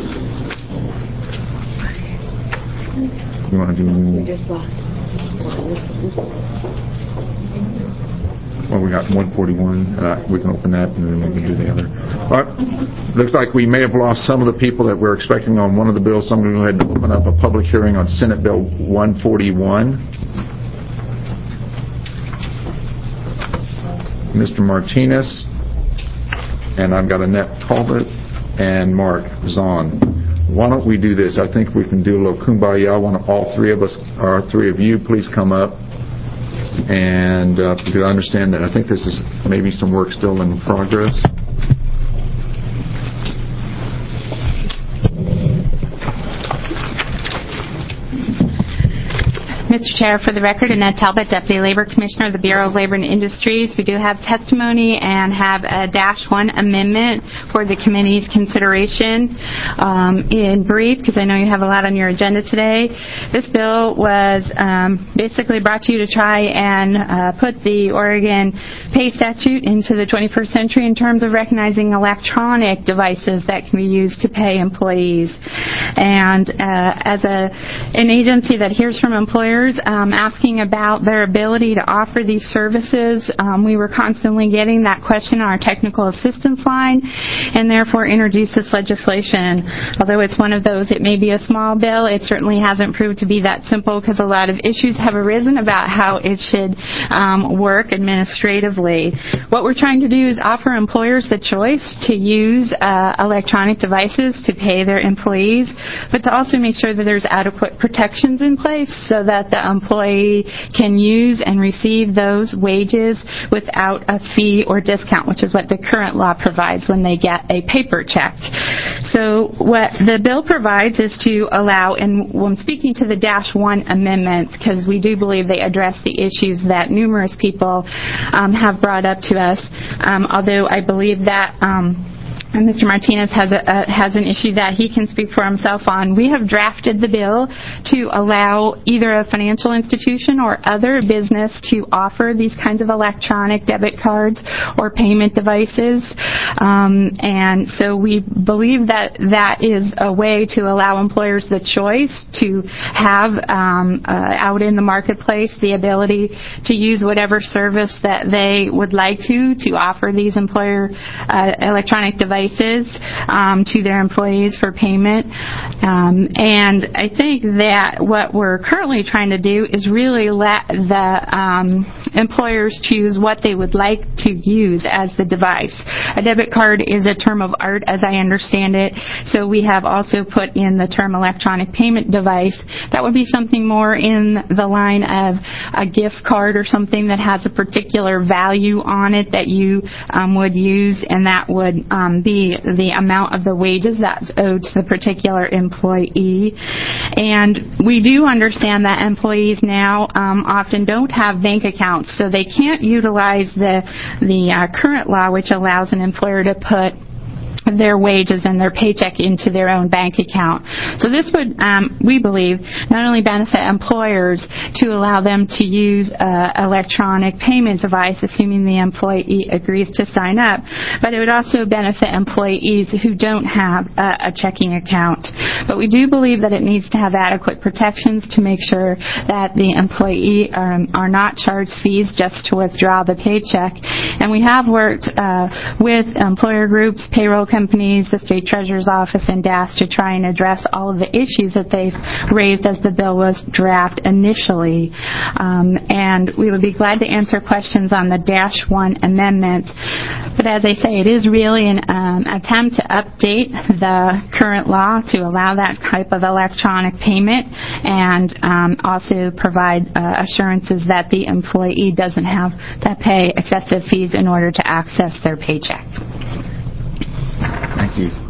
You want to do? We just lost. Well, we got one forty-one. Uh, we can open that, and then we can do the other. All right. Looks like we may have lost some of the people that we're expecting on one of the bills. So I'm going to go ahead and open up a public hearing on Senate Bill one forty-one. Mister Martinez, and I've got Annette Talbot and Mark Zahn. Why don't we do this? I think we can do a little kumbaya. Why don't all three of us, or three of you, please come up. And uh, because I understand that I think this is maybe some work still in progress. Mister Chair, for the record, Annette Talbot, Deputy Labor Commissioner of the Bureau of Labor and Industries. We do have testimony and have a dash one amendment for the committee's consideration. Um, in brief, because I know you have a lot on your agenda today, this bill was um, basically brought to you to try and uh, put the Oregon pay statute into the twenty-first century in terms of recognizing electronic devices that can be used to pay employees. And uh, as a an agency that hears from employers Um, asking about their ability to offer these services. Um, we were constantly getting that question on our technical assistance line, and therefore introduced this legislation. Although it's one of those, it may be a small bill, it certainly hasn't proved to be that simple because a lot of issues have arisen about how it should um, work administratively. What we're trying to do is offer employers the choice to use uh, electronic devices to pay their employees, but to also make sure that there's adequate protections in place so that the employee can use and receive those wages without a fee or discount, which is what the current law provides when they get a paper check. So what the bill provides is to allow, and I'm speaking to the dash one amendments because we do believe they address the issues that numerous people um, have brought up to us, um, although I believe that um, and Mister Martinez has a, uh, has an issue that he can speak for himself on. We have drafted the bill to allow either a financial institution or other business to offer these kinds of electronic debit cards or payment devices. Um, and so we believe that that is a way to allow employers the choice to have um, uh, out in the marketplace the ability to use whatever service that they would like to to offer these employer uh, electronic devices Um, to their employees for payment. Um, and I think that what we're currently trying to do is really let the um, employers choose what they would like to use as the device. A debit card is a term of art, as I understand it, so we have also put in the term electronic payment device. That would be something more in the line of a gift card or something that has a particular value on it that you um, would use, and that would um, be the amount of the wages that's owed to the particular employee. And we do understand that employees now um, often don't have bank accounts, so they can't utilize the the uh, current law, which allows an employer to put their wages and their paycheck into their own bank account. So this would, um, we believe, not only benefit employers to allow them to use an electronic payment device, assuming the employee agrees to sign up, but it would also benefit employees who don't have a, a checking account. But we do believe that it needs to have adequate protections to make sure that the employee um, are not charged fees just to withdraw the paycheck. And we have worked uh, with employer groups, payroll companies, the State Treasurer's Office, and D A S to try and address all of the issues that they've raised as the bill was drafted initially. Um, and we would be glad to answer questions on the Dash one amendment. But as I say, it is really an um, attempt to update the current law to allow that type of electronic payment and um, also provide uh, assurances that the employee doesn't have to pay excessive fees in order to access their paycheck. Thank you.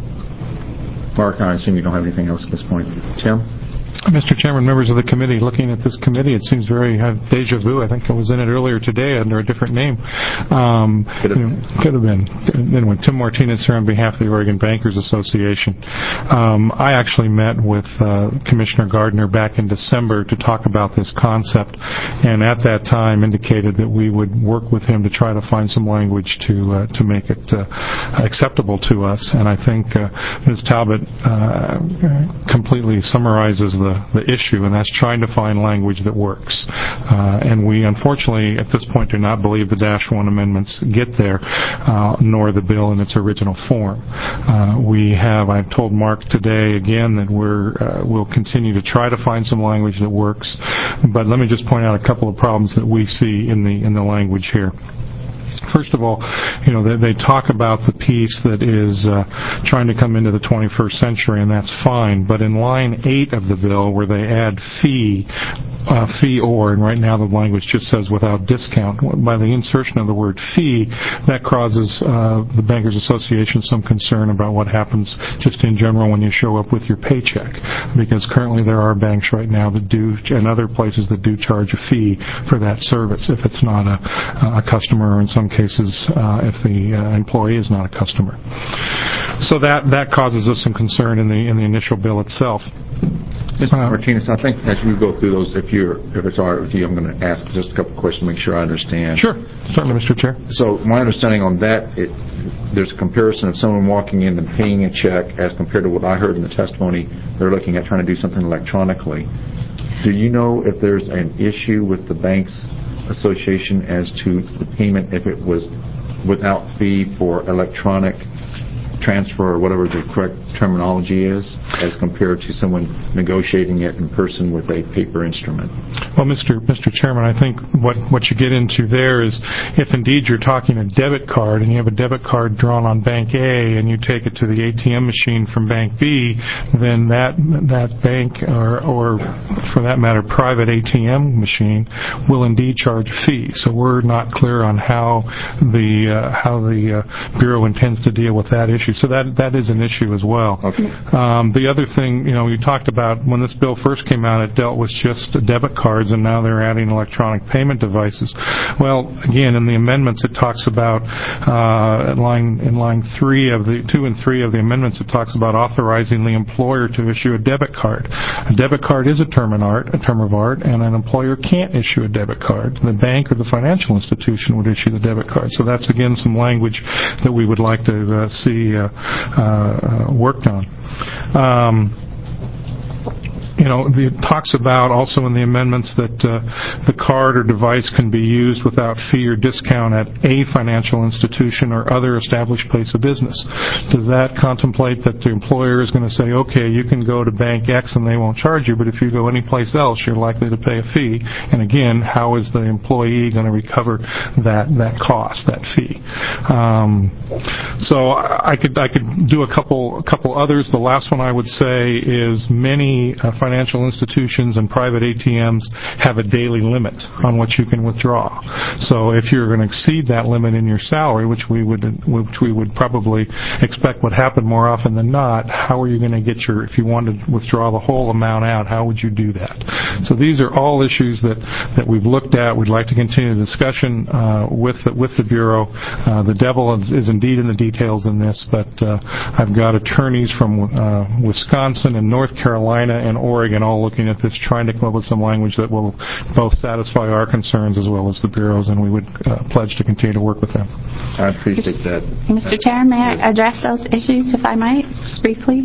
Mark, I assume you don't have anything else at this point. Tim? Mister Chairman, members of the committee, looking at this committee, it seems very uh, deja vu. I think I was in it earlier today under a different name. Um, could, have you know, could have been. Anyway, Tim Martinez here on behalf of the Oregon Bankers Association. Um, I actually met with uh, Commissioner Gardner back in December to talk about this concept, and at that time indicated that we would work with him to try to find some language to uh, to make it uh, acceptable to us. And I think uh, Miz Talbot uh, completely summarizes the the issue, and that's trying to find language that works. Uh, and we, unfortunately, at this point, do not believe the Dash one amendments get there, uh, nor the bill in its original form. Uh, we have, I've told Mark today again that we're, uh, we'll continue to try to find some language that works. But let me just point out a couple of problems that we see in the in the language here. First of all, you know, they, they talk about the piece that is uh, trying to come into the twenty-first century, and that's fine. But in line eight of the bill, where they add fee, uh, fee or, and right now the language just says without discount, by the insertion of the word fee, that causes uh, the Bankers Association some concern about what happens just in general when you show up with your paycheck. Because currently there are banks right now that do, and other places that do charge a fee for that service if it's not a, a customer, or in some cases uh, if the uh, employee is not a customer. So that that causes us some concern in the in the initial bill itself. Mister Uh, Martinez, I think as we go through those, if you're if it's all right with you, I'm going to ask just a couple of questions to make sure I understand. Sure, certainly, Mister Chair. So my understanding on that, it, there's a comparison of someone walking in and paying a check as compared to what I heard in the testimony. They're looking at trying to do something electronically. Do you know if there's an issue with the Banks Association as to the payment if it was without fee for electronic transfer, or whatever the correct terminology is, as compared to someone negotiating it in person with a paper instrument? Well, Mister Mister Chairman, I think what, what you get into there is if indeed you're talking a debit card and you have a debit card drawn on Bank A and you take it to the A T M machine from Bank B, then that that bank, or, or for that matter, private A T M machine will indeed charge a fee. So we're not clear on how the uh, how the uh, Bureau intends to deal with that issue. So that that is an issue as well. Okay. Um, the other thing, you know, you talked about when this bill first came out, it dealt with just debit cards, and now they're adding electronic payment devices. Well, again, in the amendments, it talks about uh, in line in line three of the two and three of the amendments, it talks about authorizing the employer to issue a debit card. A debit card is a term in art, a term of art, and an employer can't issue a debit card. The bank or the financial institution would issue the debit card. So that's again some language that we would like to uh, see uh, uh, worked on. Um, you know, it talks about also in the amendments that uh, the card or device can be used without fee or discount at a financial institution or other established place of business. Does that contemplate that the employer is going to say, okay, you can go to Bank X and they won't charge you, but if you go anyplace else, you're likely to pay a fee? And again, how is the employee going to recover that that cost, that fee? Um, so I could I could do a couple a couple others. The last one I would say is many uh, financial institutions and private A T Ms have a daily limit on what you can withdraw. So if you're going to exceed that limit in your salary, which we would which we would probably expect would happen more often than not, how are you going to get your, if you wanted to withdraw the whole amount out, how would you do that? So these are all issues that, that we've looked at. We'd like to continue the discussion uh, with the, with the Bureau. Uh, the devil is, is indeed in the details in this, but uh, I've got attorneys from uh, Wisconsin and North Carolina and Oregon all looking at this, trying to come up with some language that will both satisfy our concerns as well as the Bureau's, and we would uh, pledge to continue to work with them. I appreciate that. Mister Chair, may I address those issues, if I might, just briefly?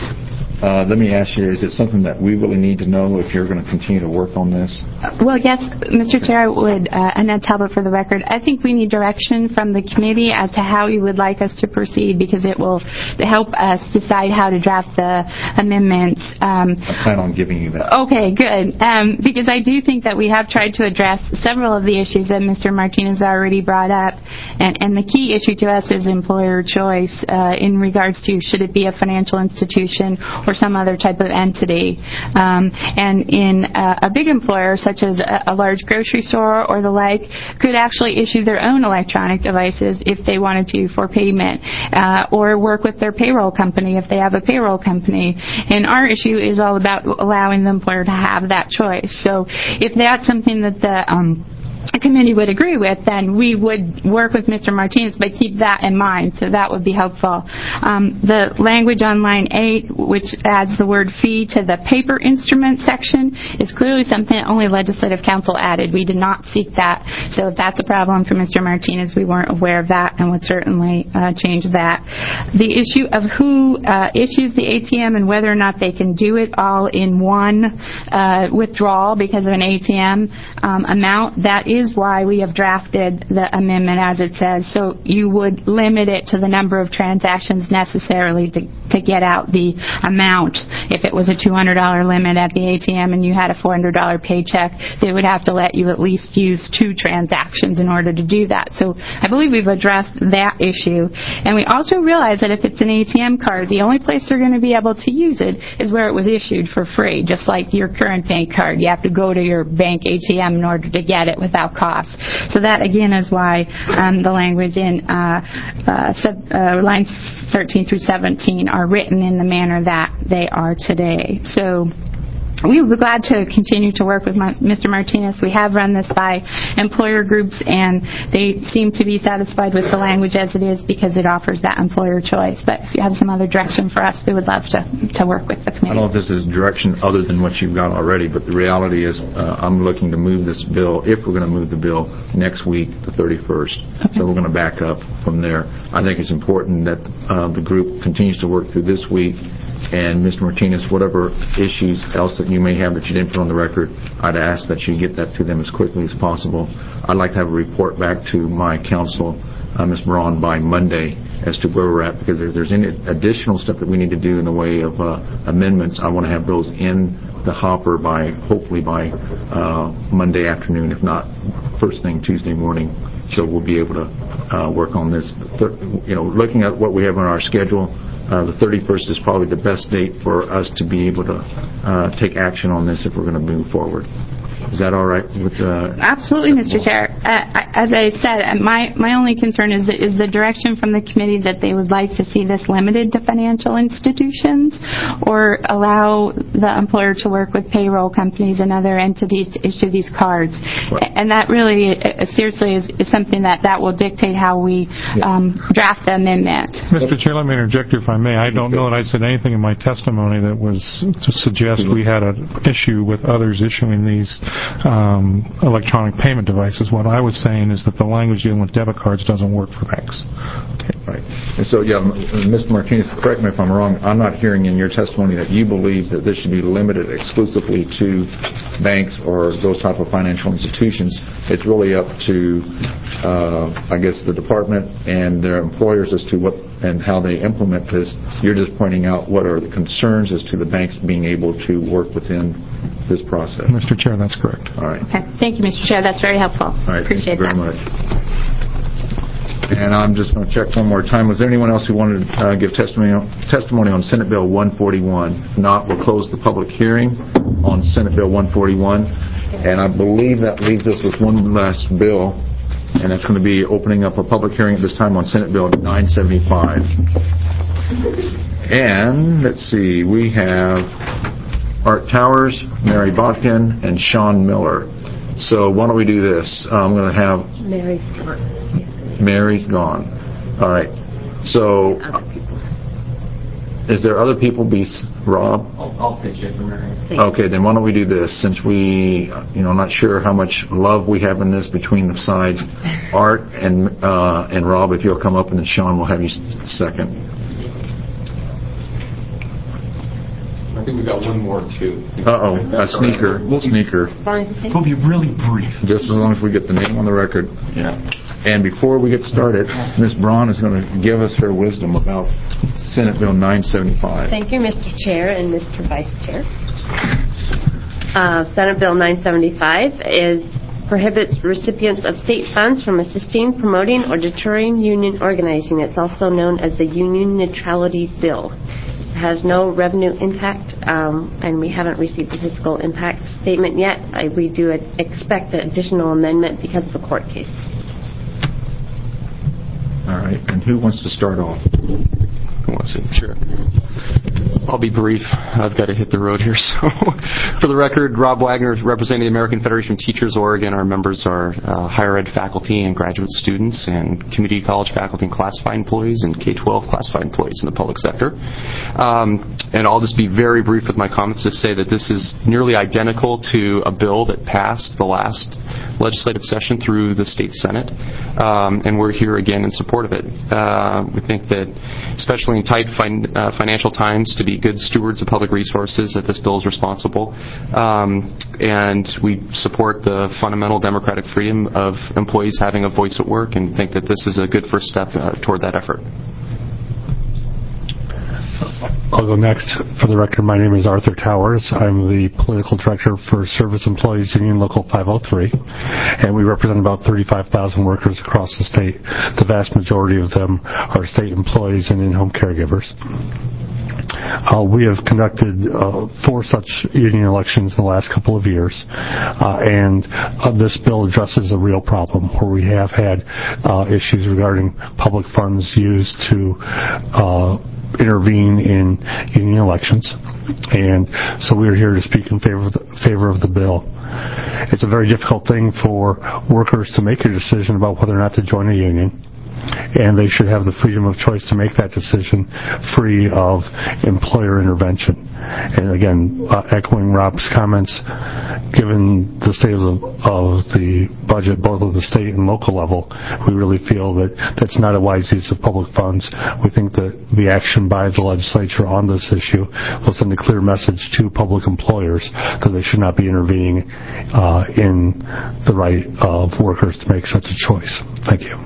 Uh, let me ask you, is it something that we really need to know if you're going to continue to work on this? Well, yes, Mister Chair, I would, uh, Annette Talbot for the record, I think we need direction from the committee as to how you would like us to proceed, because it will help us decide how to draft the amendments. Um, I plan on giving you that. Okay, good. Um, because I do think that we have tried to address several of the issues that Mister Martinez already brought up, and, and the key issue to us is employer choice uh, in regards to should it be a financial institution or some other type of entity. Um, and in uh, a big employer, such as a, a large grocery store or the like, could actually issue their own electronic devices if they wanted to for payment, uh, or work with their payroll company if they have a payroll company. And our issue is all about allowing the employer to have that choice. So if that's something that the um, a committee would agree with, then we would work with Mister Martinez, but keep that in mind, so that would be helpful. Um, the language on line eight, which adds the word fee to the paper instrument section, is clearly something that only Legislative Council added. We did not seek that, so if that's a problem for Mister Martinez, we weren't aware of that and would certainly uh, change that. The issue of who uh, issues the A T M and whether or not they can do it all in one uh, withdrawal because of an A T M um, amount, that is is why we have drafted the amendment as it says. So you would limit it to the number of transactions necessarily to, to get out the amount. If it was a two hundred dollars limit at the A T M and you had a four hundred dollars paycheck, they would have to let you at least use two transactions in order to do that. So I believe we've addressed that issue. And we also realize that if it's an A T M card, the only place they're going to be able to use it is where it was issued for free, just like your current bank card. You have to go to your bank A T M in order to get it without cost. So that, again, is why um, the language in uh, uh, sub, uh, lines thirteen through seventeen are written in the manner that they are today. So we would be glad to continue to work with Mister Martinez. We have run this by employer groups, and they seem to be satisfied with the language as it is because it offers that employer choice. But if you have some other direction for us, we would love to, to work with the committee. I don't know if this is direction other than what you've got already, but the reality is uh, I'm looking to move this bill, if we're going to move the bill, next week, the thirty-first. Okay. So we're going to back up from there. I think it's important that uh, the group continues to work through this week. And Mister Martinez, whatever issues else that you may have that you didn't put on the record, I'd ask that you get that to them as quickly as possible. I'd like to have a report back to my counsel, uh, Miz Braun, by Monday as to where we're at, because if there's any additional stuff that we need to do in the way of uh, amendments, I want to have those in the hopper by, hopefully by uh, Monday afternoon, if not first thing Tuesday morning. So we'll be able to uh, work on this. You know, looking at what we have on our schedule, Uh, the thirty-first is probably the best date for us to be able to uh, take action on this if we're going to move forward. Is that all right with uh Absolutely, Mister Chair. Uh, as I said, my my only concern is is the direction from the committee that they would like to see this limited to financial institutions, or allow the employer to work with payroll companies and other entities to issue these cards. Right. And that really, uh, seriously, is, is something that that will dictate how we um, draft the amendment. Mister Chair, let me interject if I may. I don't know that I said anything in my testimony that was to suggest we had an issue with others issuing these um, electronic payment devices. What I was saying is that the language dealing with debit cards doesn't work for banks. Okay. Right. And so, yeah, Mister Martinez, correct me if I'm wrong, I'm not hearing in your testimony that you believe that this should be limited exclusively to banks or those type of financial institutions. It's really up to, uh, I guess, the department and their employers as to what and how they implement this. You're just pointing out what are the concerns as to the banks being able to work within this process. Mister Chair, that's correct. All right. Okay. Thank you, Mister Chair. That's very helpful. All right. Appreciate Thank you very that. much. And I'm just going to check one more time. Was there anyone else who wanted to uh, give testimony on, testimony on Senate Bill one forty-one? Not, we'll close the public hearing on Senate Bill one forty-one. And I believe that leaves us with one last bill, and that's going to be opening up a public hearing at this time on Senate Bill nine seventy-five. And let's see, we have Art Towers, Mary Botkin, and Sean Miller. So why don't we do this? I'm going to have... Mary's gone. Mary's gone. All right. So, is there other people? Be Rob? I'll, I'll pitch it for Mary. Okay, then why don't we do this? Since we, you know, I'm not sure how much love we have in this between the sides. Art and uh, and Rob, if you'll come up, and then Sean will have you second. I think we got one more too. Uh-oh, a sneaker. Sneaker. We'll be really brief. Just as long as we get the name on the record. Yeah. And before we get started, Miz Braun is going to give us her wisdom about Senate Bill nine seventy-five. Thank you, Mister Chair and Mister Vice Chair. Uh, Senate Bill nine seventy-five is prohibits recipients of state funds from assisting, promoting, or deterring union organizing. It's also known as the Union Neutrality Bill. It has no revenue impact, um, and we haven't received the fiscal impact statement yet. I, we do expect an additional amendment because of the court case. All right, and who wants to start off? Who wants to? Sure. I'll be brief. I've got to hit the road here. So, for the record, Rob Wagner is representing the American Federation of Teachers Oregon. Our members are uh, higher ed faculty and graduate students, and community college faculty and classified employees, and K twelve classified employees in the public sector. Um, and I'll just be very brief with my comments to say that this is nearly identical to a bill that passed the last legislative session through the state Senate, um, and we're here again in support of it. Uh, we think that, especially in tight fin- uh, financial times, to be good stewards of public resources, that this bill is responsible. Um, and we support the fundamental democratic freedom of employees having a voice at work, and think that this is a good first step uh, toward that effort. I'll go next. For the record, my name is Arthur Towers. I'm the political director for Service Employees Union Local five oh three, and we represent about thirty-five thousand workers across the state. The vast majority of them are state employees and in-home caregivers. Uh, we have conducted uh, four such union elections in the last couple of years, uh, and uh, this bill addresses a real problem where we have had uh, issues regarding public funds used to uh, intervene in union elections, and so we are here to speak in favor of the, favor of the bill. It's a very difficult thing for workers to make a decision about whether or not to join a union, and they should have the freedom of choice to make that decision free of employer intervention. And again, uh, echoing Rob's comments, given the state of the, of the budget, both at the state and local level, we really feel that that's not a wise use of public funds. We think that the action by the legislature on this issue will send a clear message to public employers that they should not be intervening uh, in the right of workers to make such a choice. Thank you.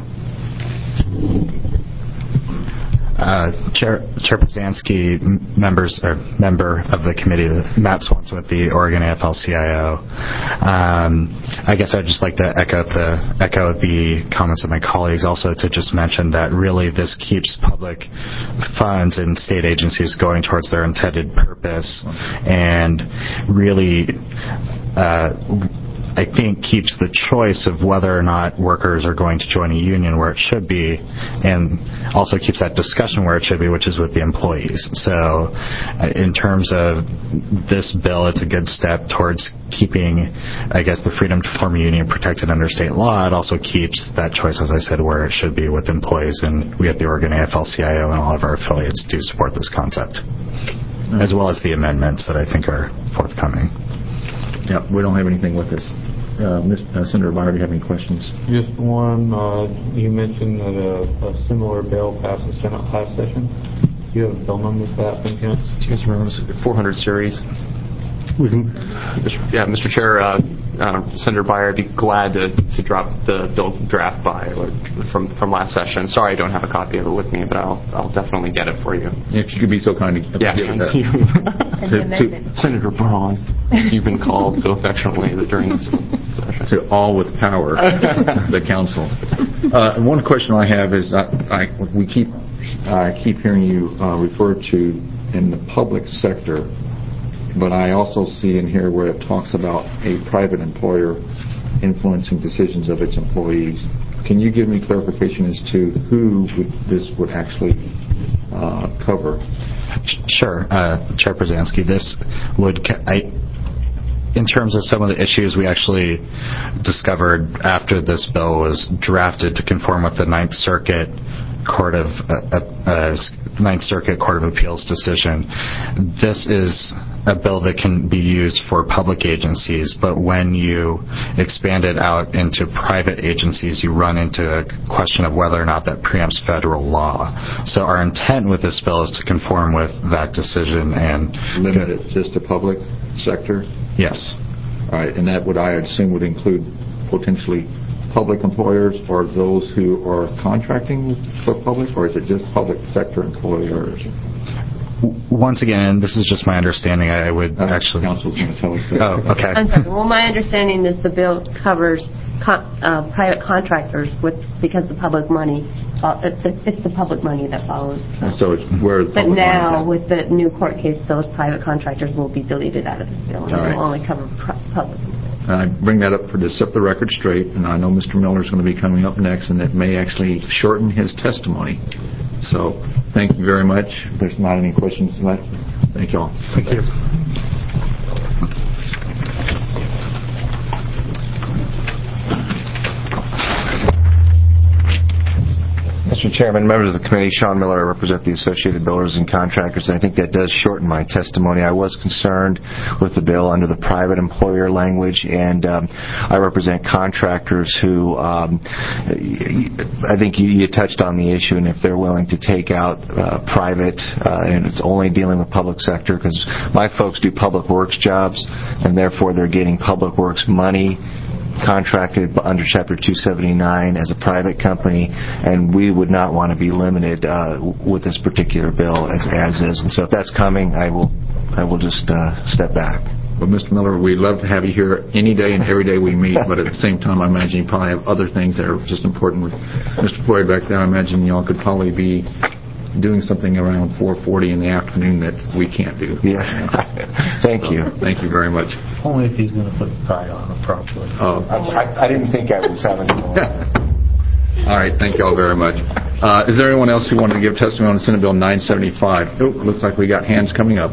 Uh, Chair, Chair Brzezinski, members or member of the committee, Matt Swanson with the Oregon A F L C I O. Um, I guess I'd just like to echo the echo the comments of my colleagues. Also, to just mention that really this keeps public funds and state agencies going towards their intended purpose, and really. Uh, I think keeps the choice of whether or not workers are going to join a union where it should be, and also keeps that discussion where it should be, which is with the employees. So uh, in terms of this bill, it's a good step towards keeping, I guess, the freedom to form a union protected under state law. It also keeps that choice, as I said, where it should be with employees, and we at the Oregon A F L C I O and all of our affiliates do support this concept, as well as the amendments that I think are forthcoming. Yeah, we don't have anything with this. Uh, Miz Uh, Senator Byer, do you have any questions? Just one. Uh, you mentioned that a, a similar bill passed the Senate last session. Do you have a bill number for that, by chance? Do you guys remember the four hundred series? We can. Yeah, Mister Chair, uh, uh, Senator Byer, I'd be glad to, to drop the bill draft by or from from last session. Sorry, I don't have a copy of it with me, but I'll I'll definitely get it for you. If you could be so kind to yeah, give it thank you. to, to, Senator Braun, you've been called so affectionately during this session. To all with power, the council. Uh, one question I have is, I, I we keep I keep hearing you uh, refer to in the public sector. But I also see in here where it talks about a private employer influencing decisions of its employees. Can you give me clarification as to who would, this would actually uh, cover? Sure, uh, Chair Brzezinski. This would, I, in terms of some of the issues we actually discovered after this bill was drafted to conform with the Ninth Circuit Court of uh, uh, Ninth Circuit Court of Appeals decision. This is a bill that can be used for public agencies, but when you expand it out into private agencies, you run into a question of whether or not that preempts federal law. So our intent with this bill is to conform with that decision and limit it just to public sector? Yes. All right, and that would, I assume, would include potentially public employers or those who are contracting for public, or is it just public sector employers? Once again, this is just my understanding. I would uh, actually. Council's going to tell us that. Oh, okay. I'm sorry. Well, my understanding is the bill covers con- uh, private contractors with because the public money. Uh, it's, the, it's the public money that follows. So, so it's where. The but now, money with the new court case, those private contractors will be deleted out of this bill, and it will only cover pr- public. And I bring that up for to set the record straight, and I know Mister Miller is going to be coming up next, and it may actually shorten his testimony. So, thank you very much. If there's not any questions left, thank you all. Thank you. Mister Chairman, members of the committee, Sean Miller, I represent the Associated Builders and Contractors. I think that does shorten my testimony. I was concerned with the bill under the private employer language, and um, I represent contractors who, um, I think you, you touched on the issue, and if they're willing to take out uh, private, uh, and it's only dealing with public sector, because my folks do public works jobs, and therefore they're getting public works money contracted under Chapter two seventy-nine as a private company, and we would not want to be limited uh, with this particular bill as, as is. And so if that's coming, I will I will just uh, step back. Well, Mister Miller, we'd love to have you here any day and every day we meet, but at the same time, I imagine you probably have other things that are just important. With Mister Floyd back there, I imagine y'all could probably be doing something around four forty in the afternoon that we can't do. Yeah. Thank you. Thank you very much. Only if he's going to put the tie on it properly. Oh. I, I didn't think I was having to go on. All right. Thank you all very much. Uh, is there anyone else who wanted to give testimony on Senate Bill nine seventy-five? Oh, looks like we got hands coming up.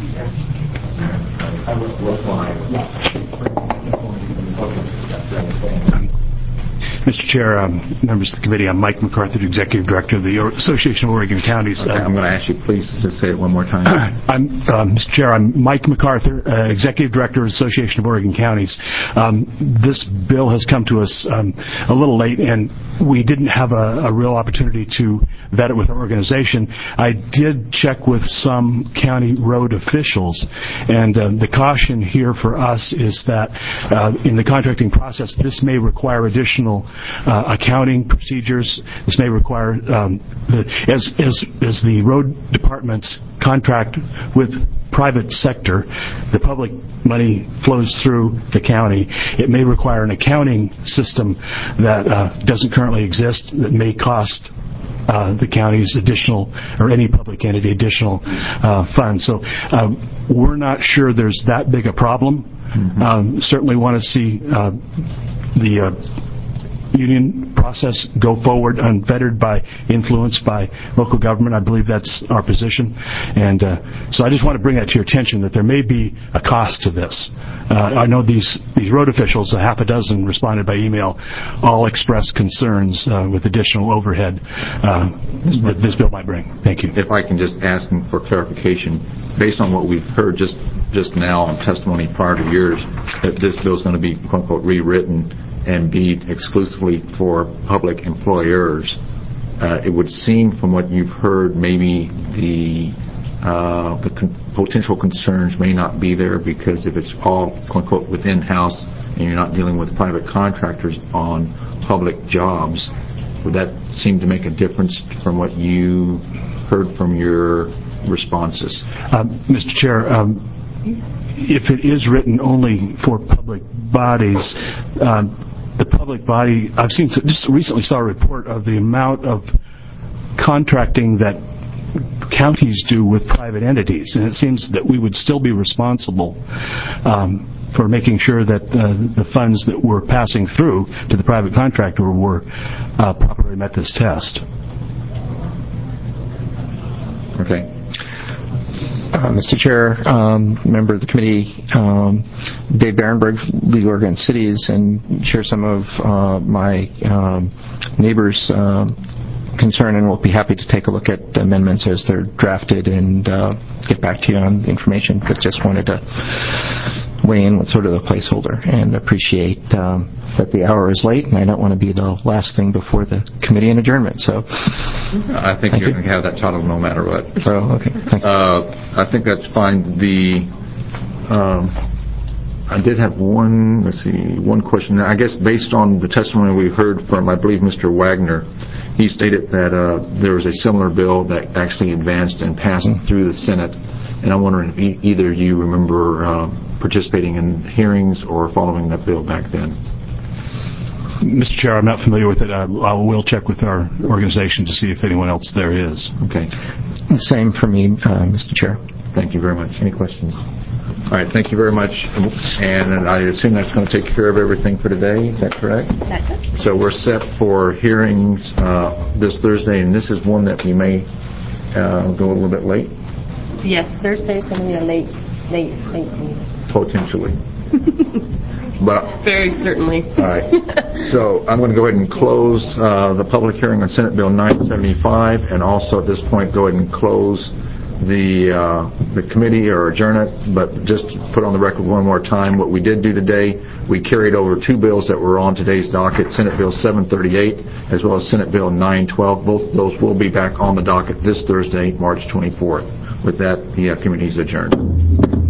Mister Chair, um, members of the committee, I'm Mike MacArthur, Executive Director of the Association of Oregon Counties. Okay, I'm going to ask you, please, to say it one more time. I'm, uh, Mister Chair, I'm Mike MacArthur, uh, Executive Director of the Association of Oregon Counties. Um, this bill has come to us um, a little late, and we didn't have a, a real opportunity to vet it with our organization. I did check with some county road officials, and uh, the caution here for us is that uh, in the contracting process, this may require additional Uh, accounting procedures. This may require, um, the, as, as, as the road departments contract with private sector, the public money flows through the county. It may require an accounting system that uh, doesn't currently exist, that may cost Uh, the county's additional, or any public entity additional uh, funds. So uh, we're not sure there's that big a problem. Mm-hmm. Um, certainly want to see uh, the uh, union process go forward unfettered by, influenced by local government. I believe that's our position. And uh, so I just want to bring that to your attention, that there may be a cost to this. Uh, I know these, these road officials, a half a dozen responded by email, all expressed concerns uh, with additional overhead uh, that this bill might bring. Thank you. If I can just ask for clarification, based on what we've heard just just now on testimony prior to yours that this bill is going to be, quote-unquote, rewritten and be exclusively for public employers. Uh, it would seem from what you've heard maybe the uh, the con- potential concerns may not be there, because if it's all, quote-unquote, within house and you're not dealing with private contractors on public jobs, would that seem to make a difference from what you heard from your responses? Um, Mister Chair, um, if it is written only for public bodies, um, the public body, I've seen, just recently saw a report of the amount of contracting that counties do with private entities, and it seems that we would still be responsible um, for making sure that uh, the funds that we're passing through to the private contractor were uh, properly met this test. Okay. Uh, Mister Chair, um, member of the committee, um, Dave Barenberg, League of Oregon Cities, and share some of uh, my um, neighbors' um, concern, and we'll be happy to take a look at amendments as they're drafted and uh, get back to you on the information, but just wanted to weigh in with sort of a placeholder and appreciate um, that the hour is late, and I don't want to be the last thing before the committee and adjournment. So, I think you're you. going to have that title no matter what. Oh, okay. Thank you. Uh, I think that's fine. The um, I did have one. Let's see, one question. I guess based on the testimony we heard from, I believe, Mister Wagner, he stated that uh, there was a similar bill that actually advanced and passed mm-hmm. through the Senate. And I'm wondering if e- either you remember uh, participating in hearings or following that bill back then. Mister Chair, I'm not familiar with it. I, I will check with our organization to see if anyone else there is. Okay. Same for me, uh, Mister Chair. Thank you very much. Any questions? All right. Thank you very much. And I assume that's going to take care of everything for today. Is that correct? That's it. So we're set for hearings uh, this Thursday, and this is one that we may uh, go a little bit late. Yes, Thursday's going to be a late, late, late meeting. Potentially. But very certainly. All right. So I'm going to go ahead and close uh, the public hearing on Senate Bill nine seventy-five, and also at this point go ahead and close the uh, the committee or adjourn it. But just to put on the record one more time, what we did do today, we carried over two bills that were on today's docket: Senate Bill seven thirty-eight as well as Senate Bill nine twelve. Both of those will be back on the docket this Thursday, March twenty-fourth. With that, the uh, committee is adjourned.